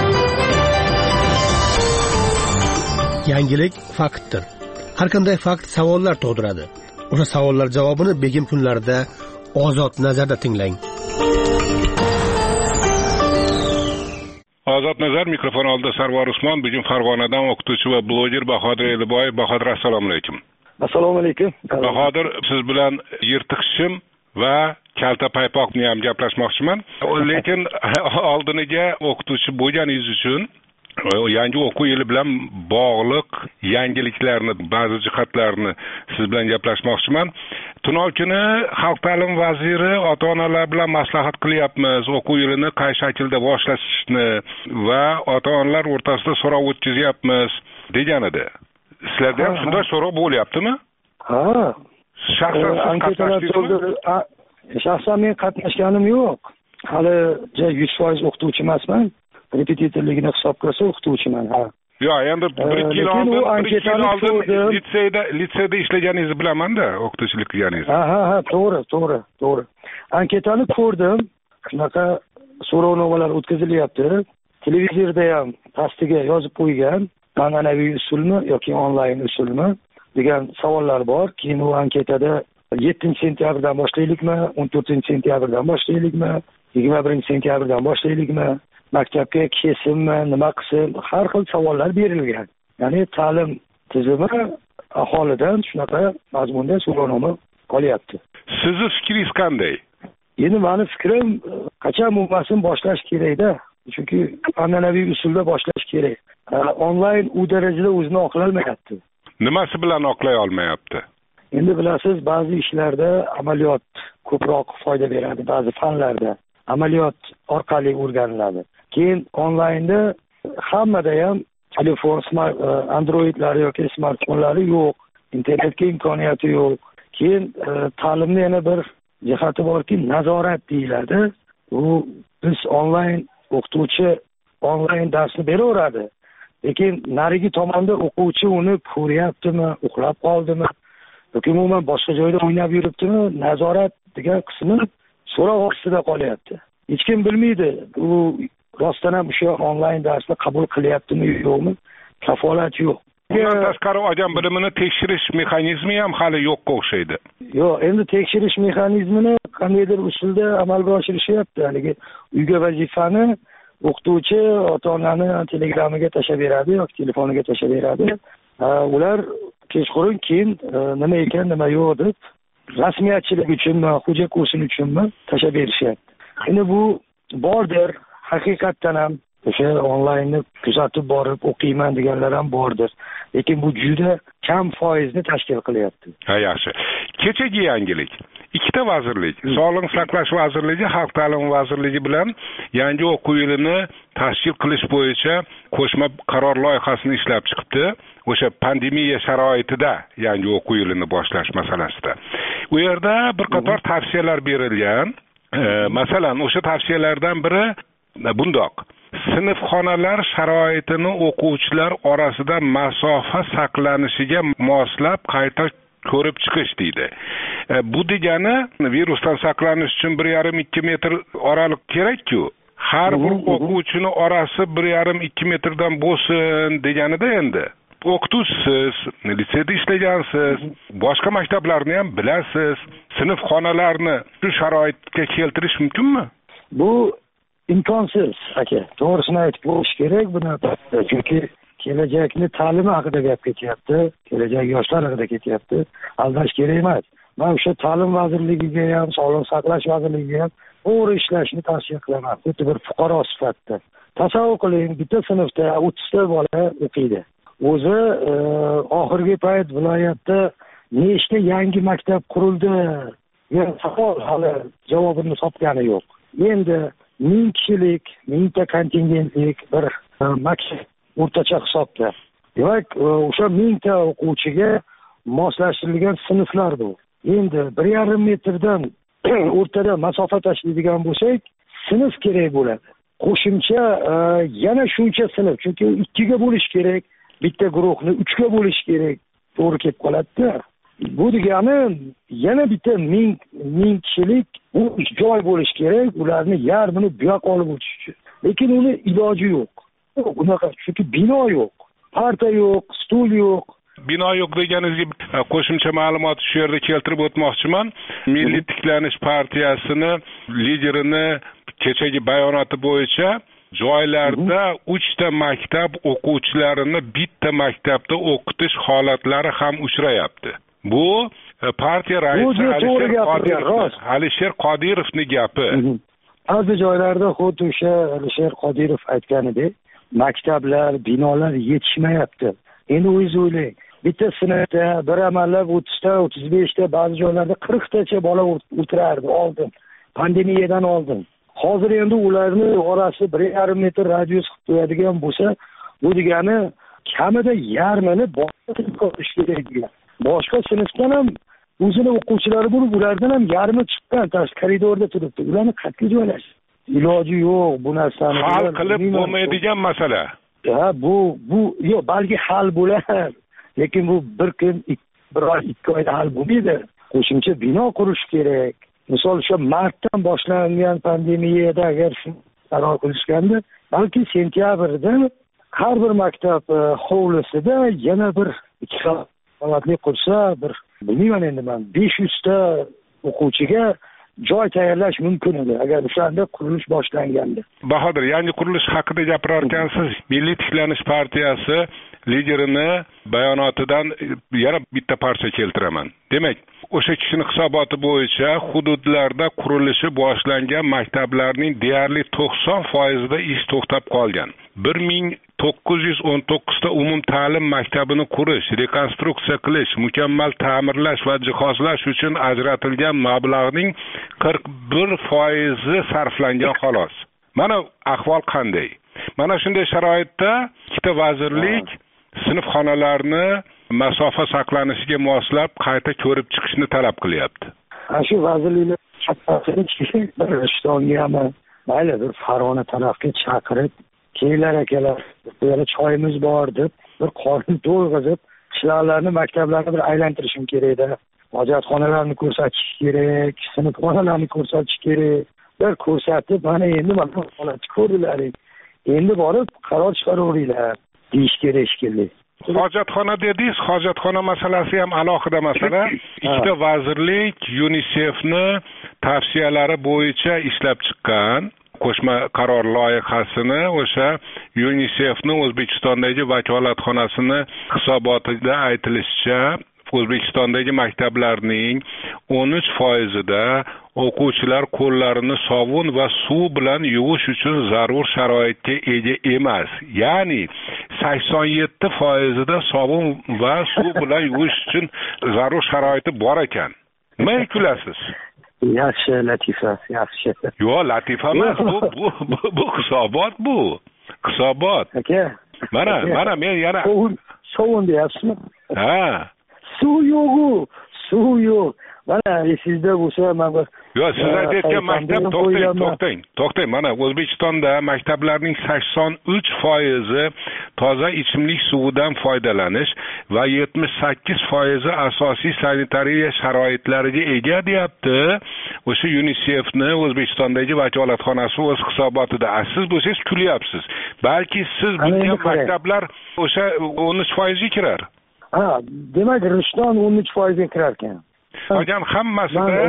Yangilik faktdir. Har qanday fakt savollar tug'diradi. O'sha savollar javobini begim kunlarida Ozod nazarda tinglang. Ozod nazar mikrofon oldida Sarvar Usmon, bugun Farg'onadan o'qituvchi va bloger Bahodir Eliboyev. Bahodir, assalomu alaykum. Assalomu alaykum. Bahodir, siz bilan yirtiq shim va kalta paypoqni ham gaplashmoqchiman. Lekin oldiniga o'qituvchi bo'lganingiz uchun yangi o'quv yili bilan bog'liq yangiliklarni, ba'zi jihatlarni siz bilan gaplashmoqchiman. Tunov kuni Xalq ta'lim vaziri ota-onalar bilan maslahat qilyapmiz, o'quv yilini qay shaklda boshlashni va ota-onalar o'rtasida so'rov o'tkazyapmiz degan edi. Sizlarda ham shunday so'rov bo'lyaptimi? Ha. Shaxsan shaxsan men qatnashganim yo'q. Hali yuz foiz o'qituvchi emasman. Repetitorligini hisob qilsa o'qituvchiman. Ha. Yo'q, endi bir ikki yil oldin, bir ikki yil oldin litseyda, litseyda ishlaganingizni bilaman-da, o'qituvchilik qilganingizni. Ha, ha, ha, to'g'ri, to'g'ri, to'g'ri. Anketani ko'rdim. Shunaqa so'rovnomalar o'tkazilyapti. Televizorda ham pastiga yozib qo'ygan, an'anaviy usulmi yoki onlayn usulmi degan savollar bor. Keyin u anketada yettinchi sentyabrdan boshlaylikmi, o'n to'rtinchi sentyabrdan boshlaylikmi, yigirma birinchi sentyabrdan boshlaylikmi, maktabga kesimmi, nima qilsin, har xil savollar berilgan. Ya'ni ta'lim tizimi aholidan shunaqa mazmunda so'rovnoma olyapti. Sizni fikringiz qanday? Endi meni fikrim, qachon bo'lmasin boshlash kerak-da. Chunki an'anaviy usulda boshlash kerak. Onlayn u darajada o'zini oqlolmayapti. Nimasi bilan oqlay olmayapti? Endi bilasiz, ba'zi ishlarda amaliyot ko'proq foyda beradi, ba'zi fanlarda amaliyot orqali o'rganiladi. Keyin onlaynda hammada ham telefon, smart Androidlar yoki smartfonlari yo'q, internetga imkoniyati yo'q. Keyin ta'limning yana bir jihati borki, nazorat deyiladi. U biz onlayn o'qituvchi onlayn darsni beraveradi. Lekin narigi tomonda o'quvchi uni ko'ryaptimi, uxlab qoldimi, yoki umuman boshqa joyda o'ynab yuribdimi, nazorat degan qismi so'roq ostida qolyapti. Hech kim bilmaydi, u rostdan ham o'sha onlayn darsni qabul qilyaptimi yo'qmi, kafolat yo'q. Bundan tashqari odam bilimini tekshirish mexanizmi ham hali yo'qqa o'xshaydi. Yo'q, endi tekshirish mexanizmini qandaydir usulda amalga oshirishyapti. Haligi uyga vazifani o'qituvchi ota-onani telegramiga tashlab beradi yoki telefoniga tashlab beradi. Ular kechqurun keyin nima ekan, nima yo'q deb rasmiyatchilik uchunmi, xo'ja ko'rsin uchunmi tashlab berishyapti. Endi bu bordir, haqiqatdan ham o'sha onlaynni kuzatib borib o'qiyman deganlar ham bordir. Lekin bu juda kam foizni tashkil qilyapti. Ha, yaxshi. Kechagi yangilik. Ikkita vazirlik, Sog'liqni saqlash vazirligi, Xalq ta'limi vazirligi bilan yangi o'quv yilini tashkil qilish bo'yicha qo'shma qaror loyihasini ishlab chiqibdi. O'sha pandemiya sharoitida yangi o'quv yilini boshlash masalasida. U yerda bir qator tavsiyalar berilgan. Masalan, o'sha tavsiyalardan biri bundoq: sinfxonalar sharoitini o'quvchilar orasida masofa saqlanishiga moslab qayta ko'rib chiqish deydi. Bu degani virusdan saqlanish uchun bir yarim ikki metr oraliq kerak-ku. Har bir o'quvchini orasi bir yarim ikki metrdan bo'lsin deganida endi. O'qituvchisiz, litseyda ishlagansiz, boshqa maktablarni ham bilasiz. Sinfxonalarni shu sharoitga keltirish mumkinmi? Bu imkonsiz, aka. To'g'risini aytib qo'yish kerak buni. Chunki kelajakni ta'limi haqida gap ketyapti, kelajak yoshlar haqida ketyapti. Aldash kerak emas. Men o'sha ta'lim vazirligiga ham, sog'liqni saqlash vazirligiga ham to'g'ri ishlashni tavsiya qilaman. Xuddi bir fuqaro sifatida. tasavvur qiling, bitta sinfda o'ttizta bola o'qiydi. O'zi oxirgi payt viloyatda nechta yangi maktab qurildi degan savol hali javobini topgani yo'q. Endi ming kishilik, mingta kontingentlik bir maktab o'rtacha hisobda. Demak, o'sha mingta o'quvchiga moslashtirilgan sinflar bu. Endi bir yarim metrdan o'rtada masofa tashlaydigan bo'lsak, sinf kerak bo'ladi. Qo'shimcha yana shuncha sinf, chunki ikkiga bo'lish kerak, bitta guruhni uchga bo'lish kerak, to'g'ri kelib qoladi-da. Bu degani yana bitta ming ming kishilik u joy bo'lish kerak, ularni yarmini bu yoqqa olib o'tish uchun. Lekin uni iloji yo'q. Unaqa, chunki bino yo'q, parta yo'q, stul yo'q. Bino yo'q deganingizga qo'shimcha ma'lumot shu yerda keltirib o'tmoqchiman. Milliy tiklanish partiyasini liderini kechagi bayonoti bo'yicha joylarda uchta maktab o'quvchilarini bitta maktabda o'qitish holatlari ham uchrayapti. Bu partiya raisi Alisher Qodirovning gapi. Ba'zi joylarda xuddi o'sha Alisher Qodirov aytganidek, maktablar, binolar yetishmayapti. Endi o'zingiz o'ylang, bitta sinfda bir amallab o'ttizta, o'ttiz beshta, ba'zi joylarda qirqtacha bola o'tirardi oldin, pandemiyadan oldin. Hozir endi ularning orasi bir yarim metr radius qilib qo'yadigan bo'lsa, bu degani kamida yarmini boshqa sinfga qo'yish kerak. Boshqa sinfdan ham o'zini o'quvchilari bo'lib, ulardan ham yarmi chiqqan, tashqi koridorda turibdi. Ularni qayerga joylash? Iloji yo'q bu narsani. Hal qilib bo'lmaydigan masala. Ha, bu bu yo'q, balki hal bo'lar. Lekin bu bir kun, bir oy, ikki oyda hal bo'lmaydi. Qo'shimcha bino qurish kerak. Misol o'sha martdan boshlangan pandemiyada agar qaror qilishganda, balki sentyabrda har bir maktab hovlisida yana bir ikki qavatli qursa, bir bilmayman endi men besh yuz ta o'quvchiga joy tayyorlash mumkin edi agar o'shanda qurilish boshlanganda. Bahodir, yangi qurilish haqida gapirar ekansiz. Milliy tiklanish partiyasi liderini bayonotidan yana bitta parcha keltiraman. Demak, o'sha kishining hisoboti bo'yicha hududlarda qurilishi boshlangan maktablarning deyarli to'qson foizida ish to'xtab qolgan. bir ming to'qqiz yuz o'n to'qqiz ta umum ta'lim maktabini qurish, rekonstruksiya qilish, mukammal ta'mirlash va jihozlash uchun ajratilgan mablag'ning qirq bir foizi sarflangan xolos. Mana ahvol qanday? Mana shunday sharoitda ikkita vazirlik sinfxonalarni masofa saqlanishiga moslab qayta ko'rib chiqishni talab qilyapti. Ana shu vazirliklar haqqida bir Rishtongami, mayli bir Farg'ona tarafga chaqirib, "Keyinlar akalar, bu yerda choyimiz bor" deb bir qorni to'lg'izib, qishloqlarni, maktablarni bir aylantirishim kerak-da. Hojatxonalarni ko'rsatish kerak, sinfxonalarni ko'rsatish kerak. Bir ko'rsatib, mana endi mana holatni ko'rdilaring. Endi borib qaror chiqaraveringlar, deyish kerak shekilli. Hojatxona dedingiz, hojatxona masalasi ham alohida masala. Ikkita vazirlik UNICEF'ni tavsiyalari bo'yicha ishlab chiqqan qo'shma qaror loyihasini o'sha UNICEF'ni O'zbekistondagi vakolatxonasini hisobotida aytilishicha, O'zbekistondagi maktablarning o'n uch foizida o'quvchilar qo'llarini sovun va suv bilan yuvish uchun zarur sharoitga ega emas. Ya'ni sakson yetti foizida sovun va suv bilan yuvish uchun zarur sharoiti bor ekan. Nima kulasiz? Yaxshi, latifa, yaxshi. Yo'q, latifa emas, bu bu bu, bu hisobot bu. Hisobot. Aka. Mana, mana men yana sovun, sovun deyapsizmi? Ha. Suv yo'q-ku, suv yo'q. Mana sizda bo'lsa, men bir Yo'q, siz aytayotgan maktab to'xtang, to'xtang, to'xtang. Mana O'zbekistonda maktablarning sakson uch foizi toza ichimlik suvidan foydalanish va yetmish sakkiz foizi asosiy sanitariya sharoitlariga ega deyapti. O'sha UNICEF'ni O'zbekistondagi vakolatxonasi o'z hisobotida. Siz bo'lsangiz kulyapsiz. Balki siz bilgan maktablar o'sha o'n uch foizga kirar. Ha, demak, Rishton o'n uch foizga kirar ekan. Qolgan hammasida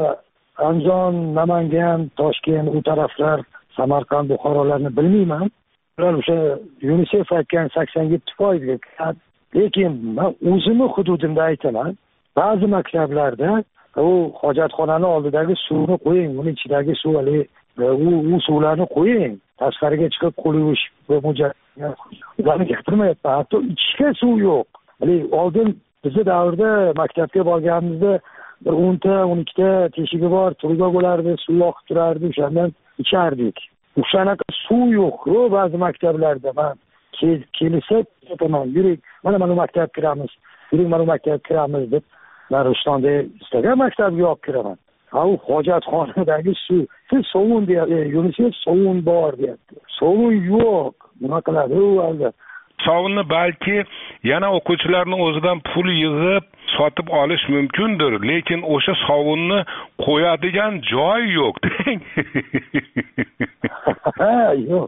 Andijon, Namangan, Toshkent, u taraflar, Samarqand, Buxorolarni bilmayman. Ular o'sha UNICEF aytgan sakson yetti foizga kiradi. Lekin men o'zimni hududimda aytaman. Ba'zi maktablarda u hojatxonani oldidagi suvni qo'ying, uning ichidagi suv, u u suvlarni qo'ying. tashqariga chiqib qo'l yuvish ularni gapirmayapman. Hatto ichishga suv yo'q. Oldin bizni davrda maktabga borganimizda bir o'nta o'n ikkita teshigi bor, turba bo'lardi, suv oqib turardi, o'shandan ichardik. O'shanaqa suv yo'q ba'zi maktablarda. Men kelsa aytaman, yuring, mana mana maktabga kiramiz, yuring mana maktabga kiramiz deb men Rustonda istagan maktabga olib kiraman. Ha, u hojatxonadagi suv, siz sovun deyapti, Yunusov sovun bor deyapti. Sovun yo'q. Nima qiladi u albatta? Sovunni balki yana o'quvchilarning o'zidan pul yig'ib sotib olish mumkindir, lekin o'sha sovunni qo'yadigan joy yo'q. Ha, yo'q.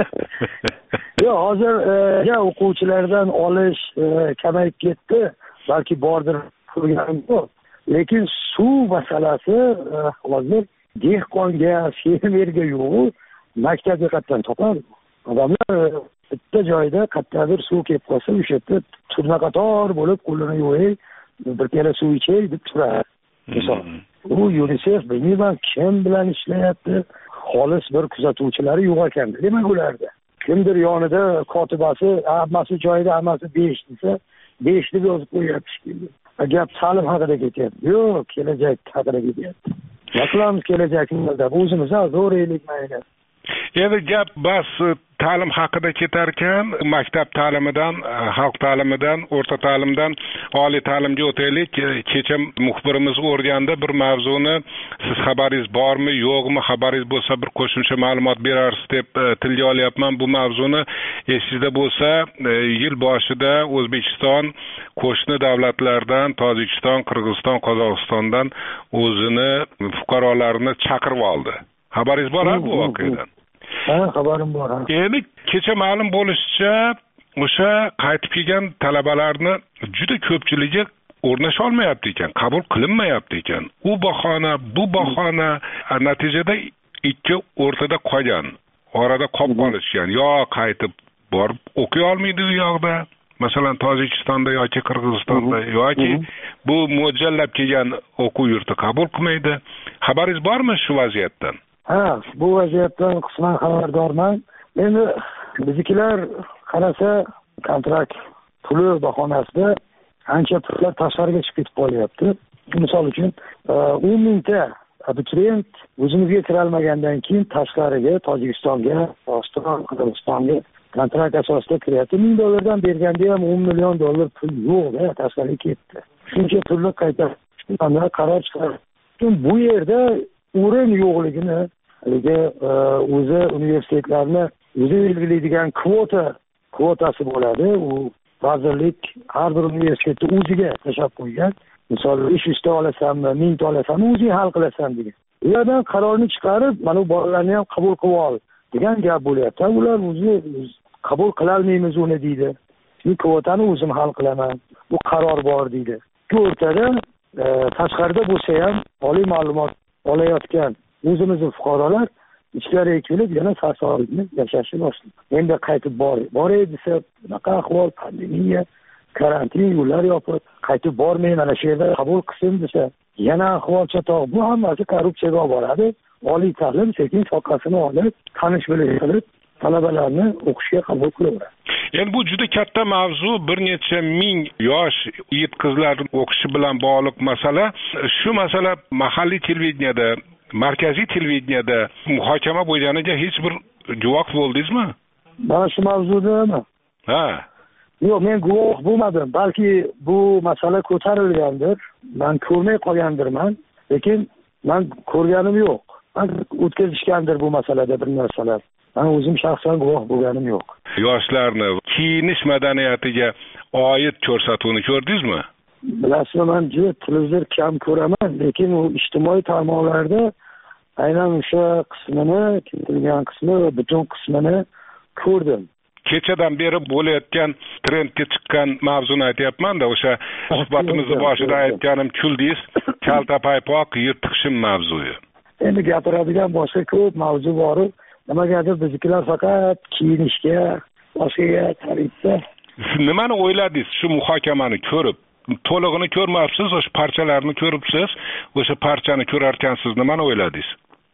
Yo'q, hozir ya o'quvchilardan olish kamayib ketdi, balki bordir turganim yo'q. Lekin suv masalasi hozir dehqonga, fermerga yo'q, maktabga qatdan topadi. Odamlar bitta joyda qayerdadir suv kelib qolsa, o'sha yerda turnaqator bo'lib qo'lini yuvay, bir piyola suv ichay deb turadi. Misol, u UNICEF bilmayman kim bilan ishlayapti, xolis bir kuzatuvchilari yo'q ekan, demak ularda. Kimdir yonida kotibasi, hammasi joyida, hammasi besh desa, besh deb yozib qo'yapti. Gap ta'lim haqida ketyapti. Yo'q, kelajak haqida ketyapti. Qilamiz kelajakimizda o'zimiz zo'raylik mayli. Endi gap bas ta'lim haqida ketar ekan, maktab ta'limidan, xalq ta'limidan, o'rta ta'limdan oliy ta'limga o'taylik. Kecha muxbirimiz o'rganda bir mavzuni siz xabaringiz bormi, yo'qmi, xabaringiz bo'lsa bir qo'shimcha ma'lumot berarsiz deb tilga olyapman. Bu mavzuni esingizda bo'lsa, yil boshida O'zbekiston qo'shni davlatlardan, Tojikiston, Qirg'iziston, Qozog'istondan o'zini fuqarolarini chaqirib oldi. Xabaringiz bor bu voqeadan? Ha, xabarim bor. Endi kecha ma'lum bo'lishicha, o'sha qaytib kelgan talabalarni juda ko'pchiligi o'rnasha olmayapti ekan, qabul qilinmayapti ekan. U bahona, bu bahona, natijada ikki o'rtada qolgan, orada qolib qolishgan. Yo qaytib borib o'qiy olmaydi u yoqda, masalan Tojikistonda yoki Qirg'izistonda, yoki bu mo'ljallab kelgan o'quv yurti qabul qilmaydi. Xabaringiz bormi shu vaziyatdan? Ha, bu vaziyatdan qisman xabardorman. Endi biznikilar qarasa kontrakt puli bahonasida ancha pullar tashqariga chiqib ketib qolyapti. Misol uchun o'n mingta abituriyent o'zimizga kira olmagandan keyin tashqariga, Tojikistonga, Qozog'iston, Qirg'izistonga kontrakt asosida kiryapti. ming dollardan berganda ham o'n million dollar pul yo'q, tashqariga ketdi. Shuncha pulni qayta qaror chiqardi. Bu yerda o'rin yo'qligini, haligi o'zi universitetlarni o'zi belgilaydigan kvota kvotasi bo'ladi. U vazirlik har bir universitetni o'ziga tashlab qo'ygan. Misol besh yuzta olasanmi, mingta olasanmi, o'zing hal qilasan degan. Ulardan qarorni chiqarib, mana bu bolalarni ham qabul qilib ol degan gap bo'lyapti. Ular o'zi qabul qila olmaymiz uni deydi. Men kvotani o'zim hal qilaman. Bu qaror bor deydi. Shu o'rtada tashqarida bo'lsa ham oliy ma'lumot olayotgan o'zimizning fuqarolar ichkariga kelib yana sarsoylikni yashashni boshlaydi. Endi qaytib bor, boray desa, bunaqa ahvol, pandemiya, karantin, yo'llar yopiq, qaytib bormay mana shu yerda qabul qilsin desa, yana ahvol chatoq. Bu hammasi korrupsiyaga olib boradi. Oliy ta'lim sekin soqasini olib, tanish bilish qilib talabalarni o'qishga qabul qilaveradi. Endi bu juda katta mavzu, bir necha ming yosh yigit qizlar o'qishi bilan bog'liq masala. Shu masala mahalliy televideniyada, markaziy televideniyada muhokama bo'lganiga hech bir guvoh bo'ldingizmi? Mana shu mavzudami? Ha. Yo'q, men guvoh bo'lmadim. Balki bu masala ko'tarilgandir. Men ko'rmay qolgandirman, lekin men ko'rganim yo'q. Men o'tkazishgandir bu masalada bir narsalar. Men o'zim shaxsan guvoh bo'lganim yo'q. Yoshlarni kiyinish madaniyatiga oid ko'rsatuvni ko'rdingizmi? Bilasizmi, men juda televizor kam ko'raman, lekin u ijtimoiy tarmoqlarda aynan o'sha qismini, keltirilgan qismi va butun qismini ko'rdim. Kechadan beri bo'layotgan trendga chiqqan mavzuni aytyapman-da, o'sha suhbatimizni boshida aytganim kuldingiz, kalta paypoq, yirtiq shim mavzuyi. Endi gapiradigan boshqa ko'p mavzu bor. Nimagadir biznikilar faqat kiyinishga, boshqaga tarifda. Nimani o'yladingiz shu muhokamani ko'rib? To'lig'ini ko'rmabsiz, o'sha parchalarni ko'ribsiz, o'sha parchani ko'rarkansiz, nimani o'yladingiz?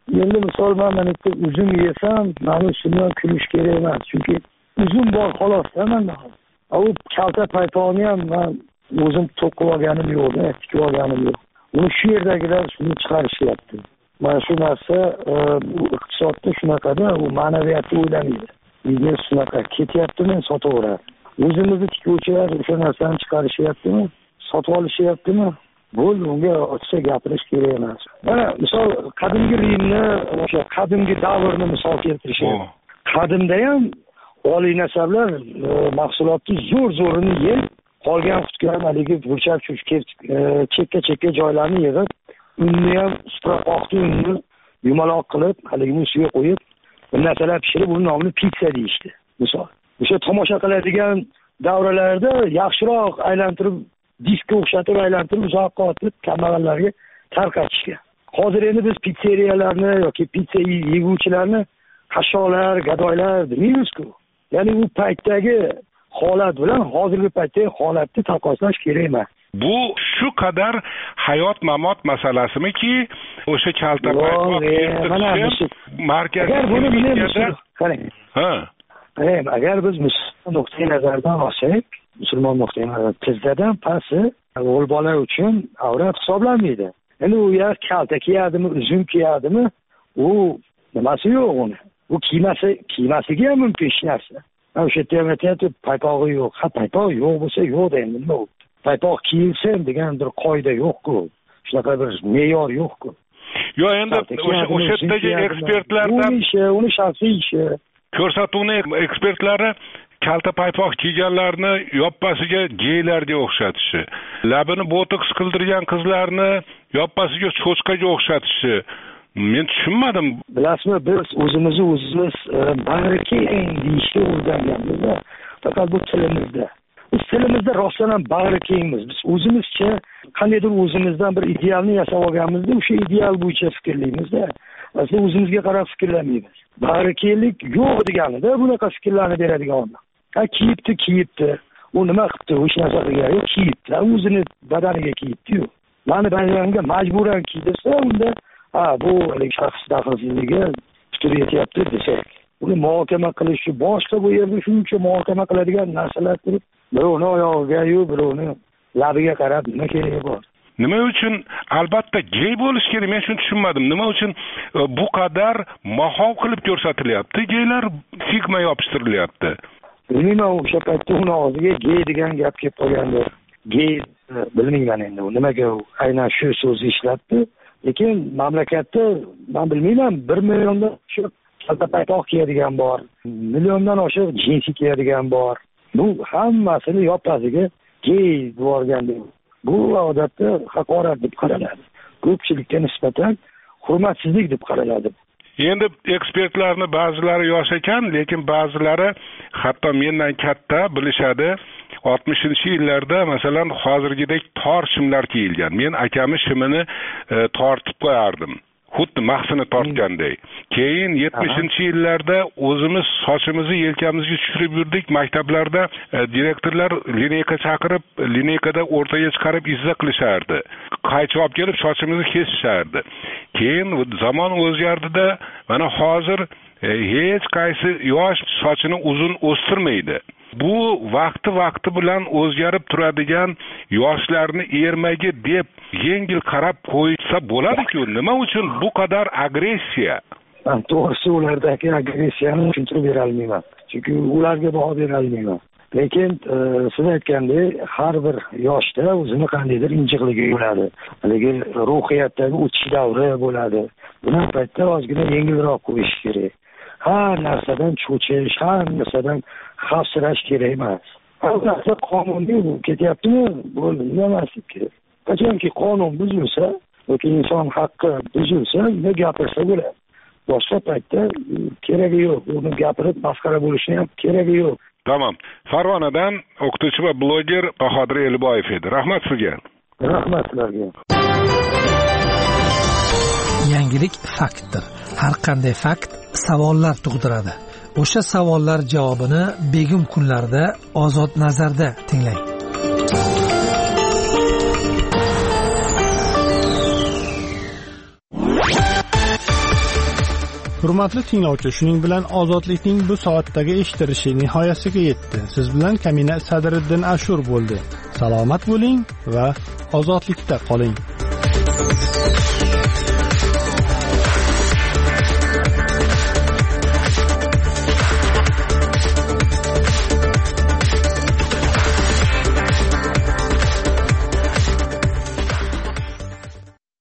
endi misol man mana bitta uzum yesam mani ustimdan kulish kerak emas, chunki uzum bor xolos-da manda. U kalta paypoqni ham man o'zim to'qib olganim yo'q, tikib olganim yo'q. Uni shu yerdagilar shuni chiqarishyapti. Mana shu narsa bu iqtisodda shunaqada, u ma'naviyatni o'ylamaydi. Biznes shunaqa ketyaptimi, sotaveradi. O'zimizni tikuvchilar o'sha narsani chiqarishyaptimi, sotib olishyaptimi? Bu unga ochiqcha gapirish kerak emas. Mana misol qadimgi Rimni, o'sha qadimgi davrni misol keltirishyapti. Qadimda ham oliy nasablar mahsulotni zo'r-zo'rini yeb, qolgan qutgan haligi burchak-chuchka chekka-chekka joylarni yig'ib, unni ham suprapoqni unni yumaloq qilib, haligini ustiga qo'yib, bir narsalar pishirib, uni nomini pitsa deyishdi. Misol, o'sha tomosha qiladigan davralarda yaxshiroq aylantirib, diskga o'xshatib aylantirib, uzoqqa otib kambag'allarga tarqatishgan. Hozir endi biz pizzeriyalarni yoki pitsa yeguvchilarni qashshoqlar, gadoylar demaymiz-ku. Ya'ni u paytdagi holat bilan hozirgi paytdagi holatni taqqoslash kerak emas. Bu shu qadar hayot mamot masalasimiki, o'sha kalta paypoq markaziy qarang. Ha. Agar biz musulmon nuqtai nazaridan olsak, musulmon nuqtai nazaridan tizzadan pasti o'g'il bola uchun avrat hisoblanmaydi. Endi u yer kalta kiyadimi, uzum kiyadimi, u nimasi yo'q uni. U kiymasi, kiymasiga ham mumkin hech narsa. O'sha yerda ham aytayapti, paypog'i yo'q. Ha, paypoq yo'q bo'lsa yo'q endi nima bo'ldi? Paypoq kiyilsin degan bir qoida yo'q-ku. Shunaqa bir me'yor yo'q-ku. Yo'q, endi o'sha o'sha yerdagi ekspertlardan uni shaxsiy ishi. Ko'rsatuvni ekspertlari kalta paypoq kiyganlarni yoppasiga geylarga o'xshatishi, labini botoks qildirgan qizlarni yoppasiga cho'chqaga o'xshatishi. Men tushunmadim. Bilasizmi, biz o'zimizni o'zimiz bag'ri keng deyishga o'rganganmiz. Faqat bu tilimizda. Biz tilimizda rostdan ham bag'ri kengmiz. Biz o'zimizcha qandaydir o'zimizdan bir idealni yasab olganmizda, o'sha ideal bo'yicha fikrlaymiz-da. Aslida o'zimizga qarab fikrlamaymiz. Bag'ri kenglik yo'q deganida bunaqa fikrlarni beradigan odam. Ha, kiyibdi, kiyibdi. U nima qilibdi? Hech narsa qilgan yo'q, kiyibdi. O'zini badaniga kiyibdi-yu. Mani badaniga majburan kiydirsa, unda ha, bu shaxs daxlsizligi fikr yetyapti desak, uni muhokama qilish boshqa bu yerda shuncha muhokama qiladigan narsalar turib, birovni oyog'iga-yu, birovni labiga qarab nima keragi bor? Nima uchun albatta gey bo'lish kerak? Men shuni tushunmadim. Nima uchun bu qadar mahov qilib ko'rsatilyapti? Geylar sigma yopishtirilyapti. Bilmayman, o'sha paytda uni og'ziga gey degan gap kelib qolgandi. Gey bilmayman endi u nimaga aynan shu so'zni ishlatdi. Lekin mamlakatda men bilmayman, bir milliondan oshiq kalta paypoq kiyadigan bor, milliondan oshiq jinsi kiyadigan bor. Bu hammasini yoppasiga gey devorganda, bu odatda haqorat deb qaraladi. Ko'pchilikka nisbatan hurmatsizlik deb qaraladi. Endi ekspertlarni ba'zilari yosh ekan, lekin ba'zilari hatto mendan katta bilishadi. oltmishinchi yillarda masalan hozirgidek tor shimlar kiyilgan. Men akamning shimini e, tortib qo'yardim. Xuddi mahsini tortgandek. Keyin yetmishinchi yillarda o'zimiz sochimizni yelkamizga tushirib yurdik. Maktablarda e, direktorlar lineyka chaqirib, lineykada o'rtaga chiqarib izza qilishardi. Qaychi olib kelib sochimizni kesishardi. Keyin zamon o'zgardida mana hozir e, hech qaysi yosh sochini uzun o'stirmaydi. Bu vaqti vaqti bilan o'zgarib turadigan yoshlarni ermagi deb yengil qarab qo'ysa bo'ladi-ku. Nima uchun bu qadar agressiya? Men to'g'risi ulardagi agressiyani tushuntirib bera olmayman. Chunki ularga baho bera olmayman. Lekin e, siz aytgandek, har bir yoshda o'zini qandaydir injiqligi bo'ladi. Haligi ruhiyatdagi o'tish davri bo'ladi. Bunaqa paytda ozgina yengilroq qo'yish kerak. Har narsadan cho'chish, har narsadan xavfsirash kerak emas. Albatta qonunga ketyaptimi? Bo'ldi, emaslik kerak. Qachonki qonun buzilsa yoki inson haqqi buzilsa, nima gapirsa bo'ladi. Boshqa paytda keragi yo'q. Uni gapirib masxara bo'lishni ham keragi yo'q. Tamam. Farg'onadan o'qituvchi va bloger Bahodir Eliboyev edi. Rahmat sizga. Rahmat sizlarga. Yangilik faktdir. Har qanday fakt savollar tug'diradi. O'sha savollar javobini begim kunlarda Ozod nazarda tinglang. Hurmatli tinglovchi, shuning bilan ozodlikning bu soatdagi eshitilishi nihoyasiga yetdi. Siz bilan Kamina Sadriddin Ashur bo'ldi. Salomat bo'ling va ozodlikda qoling.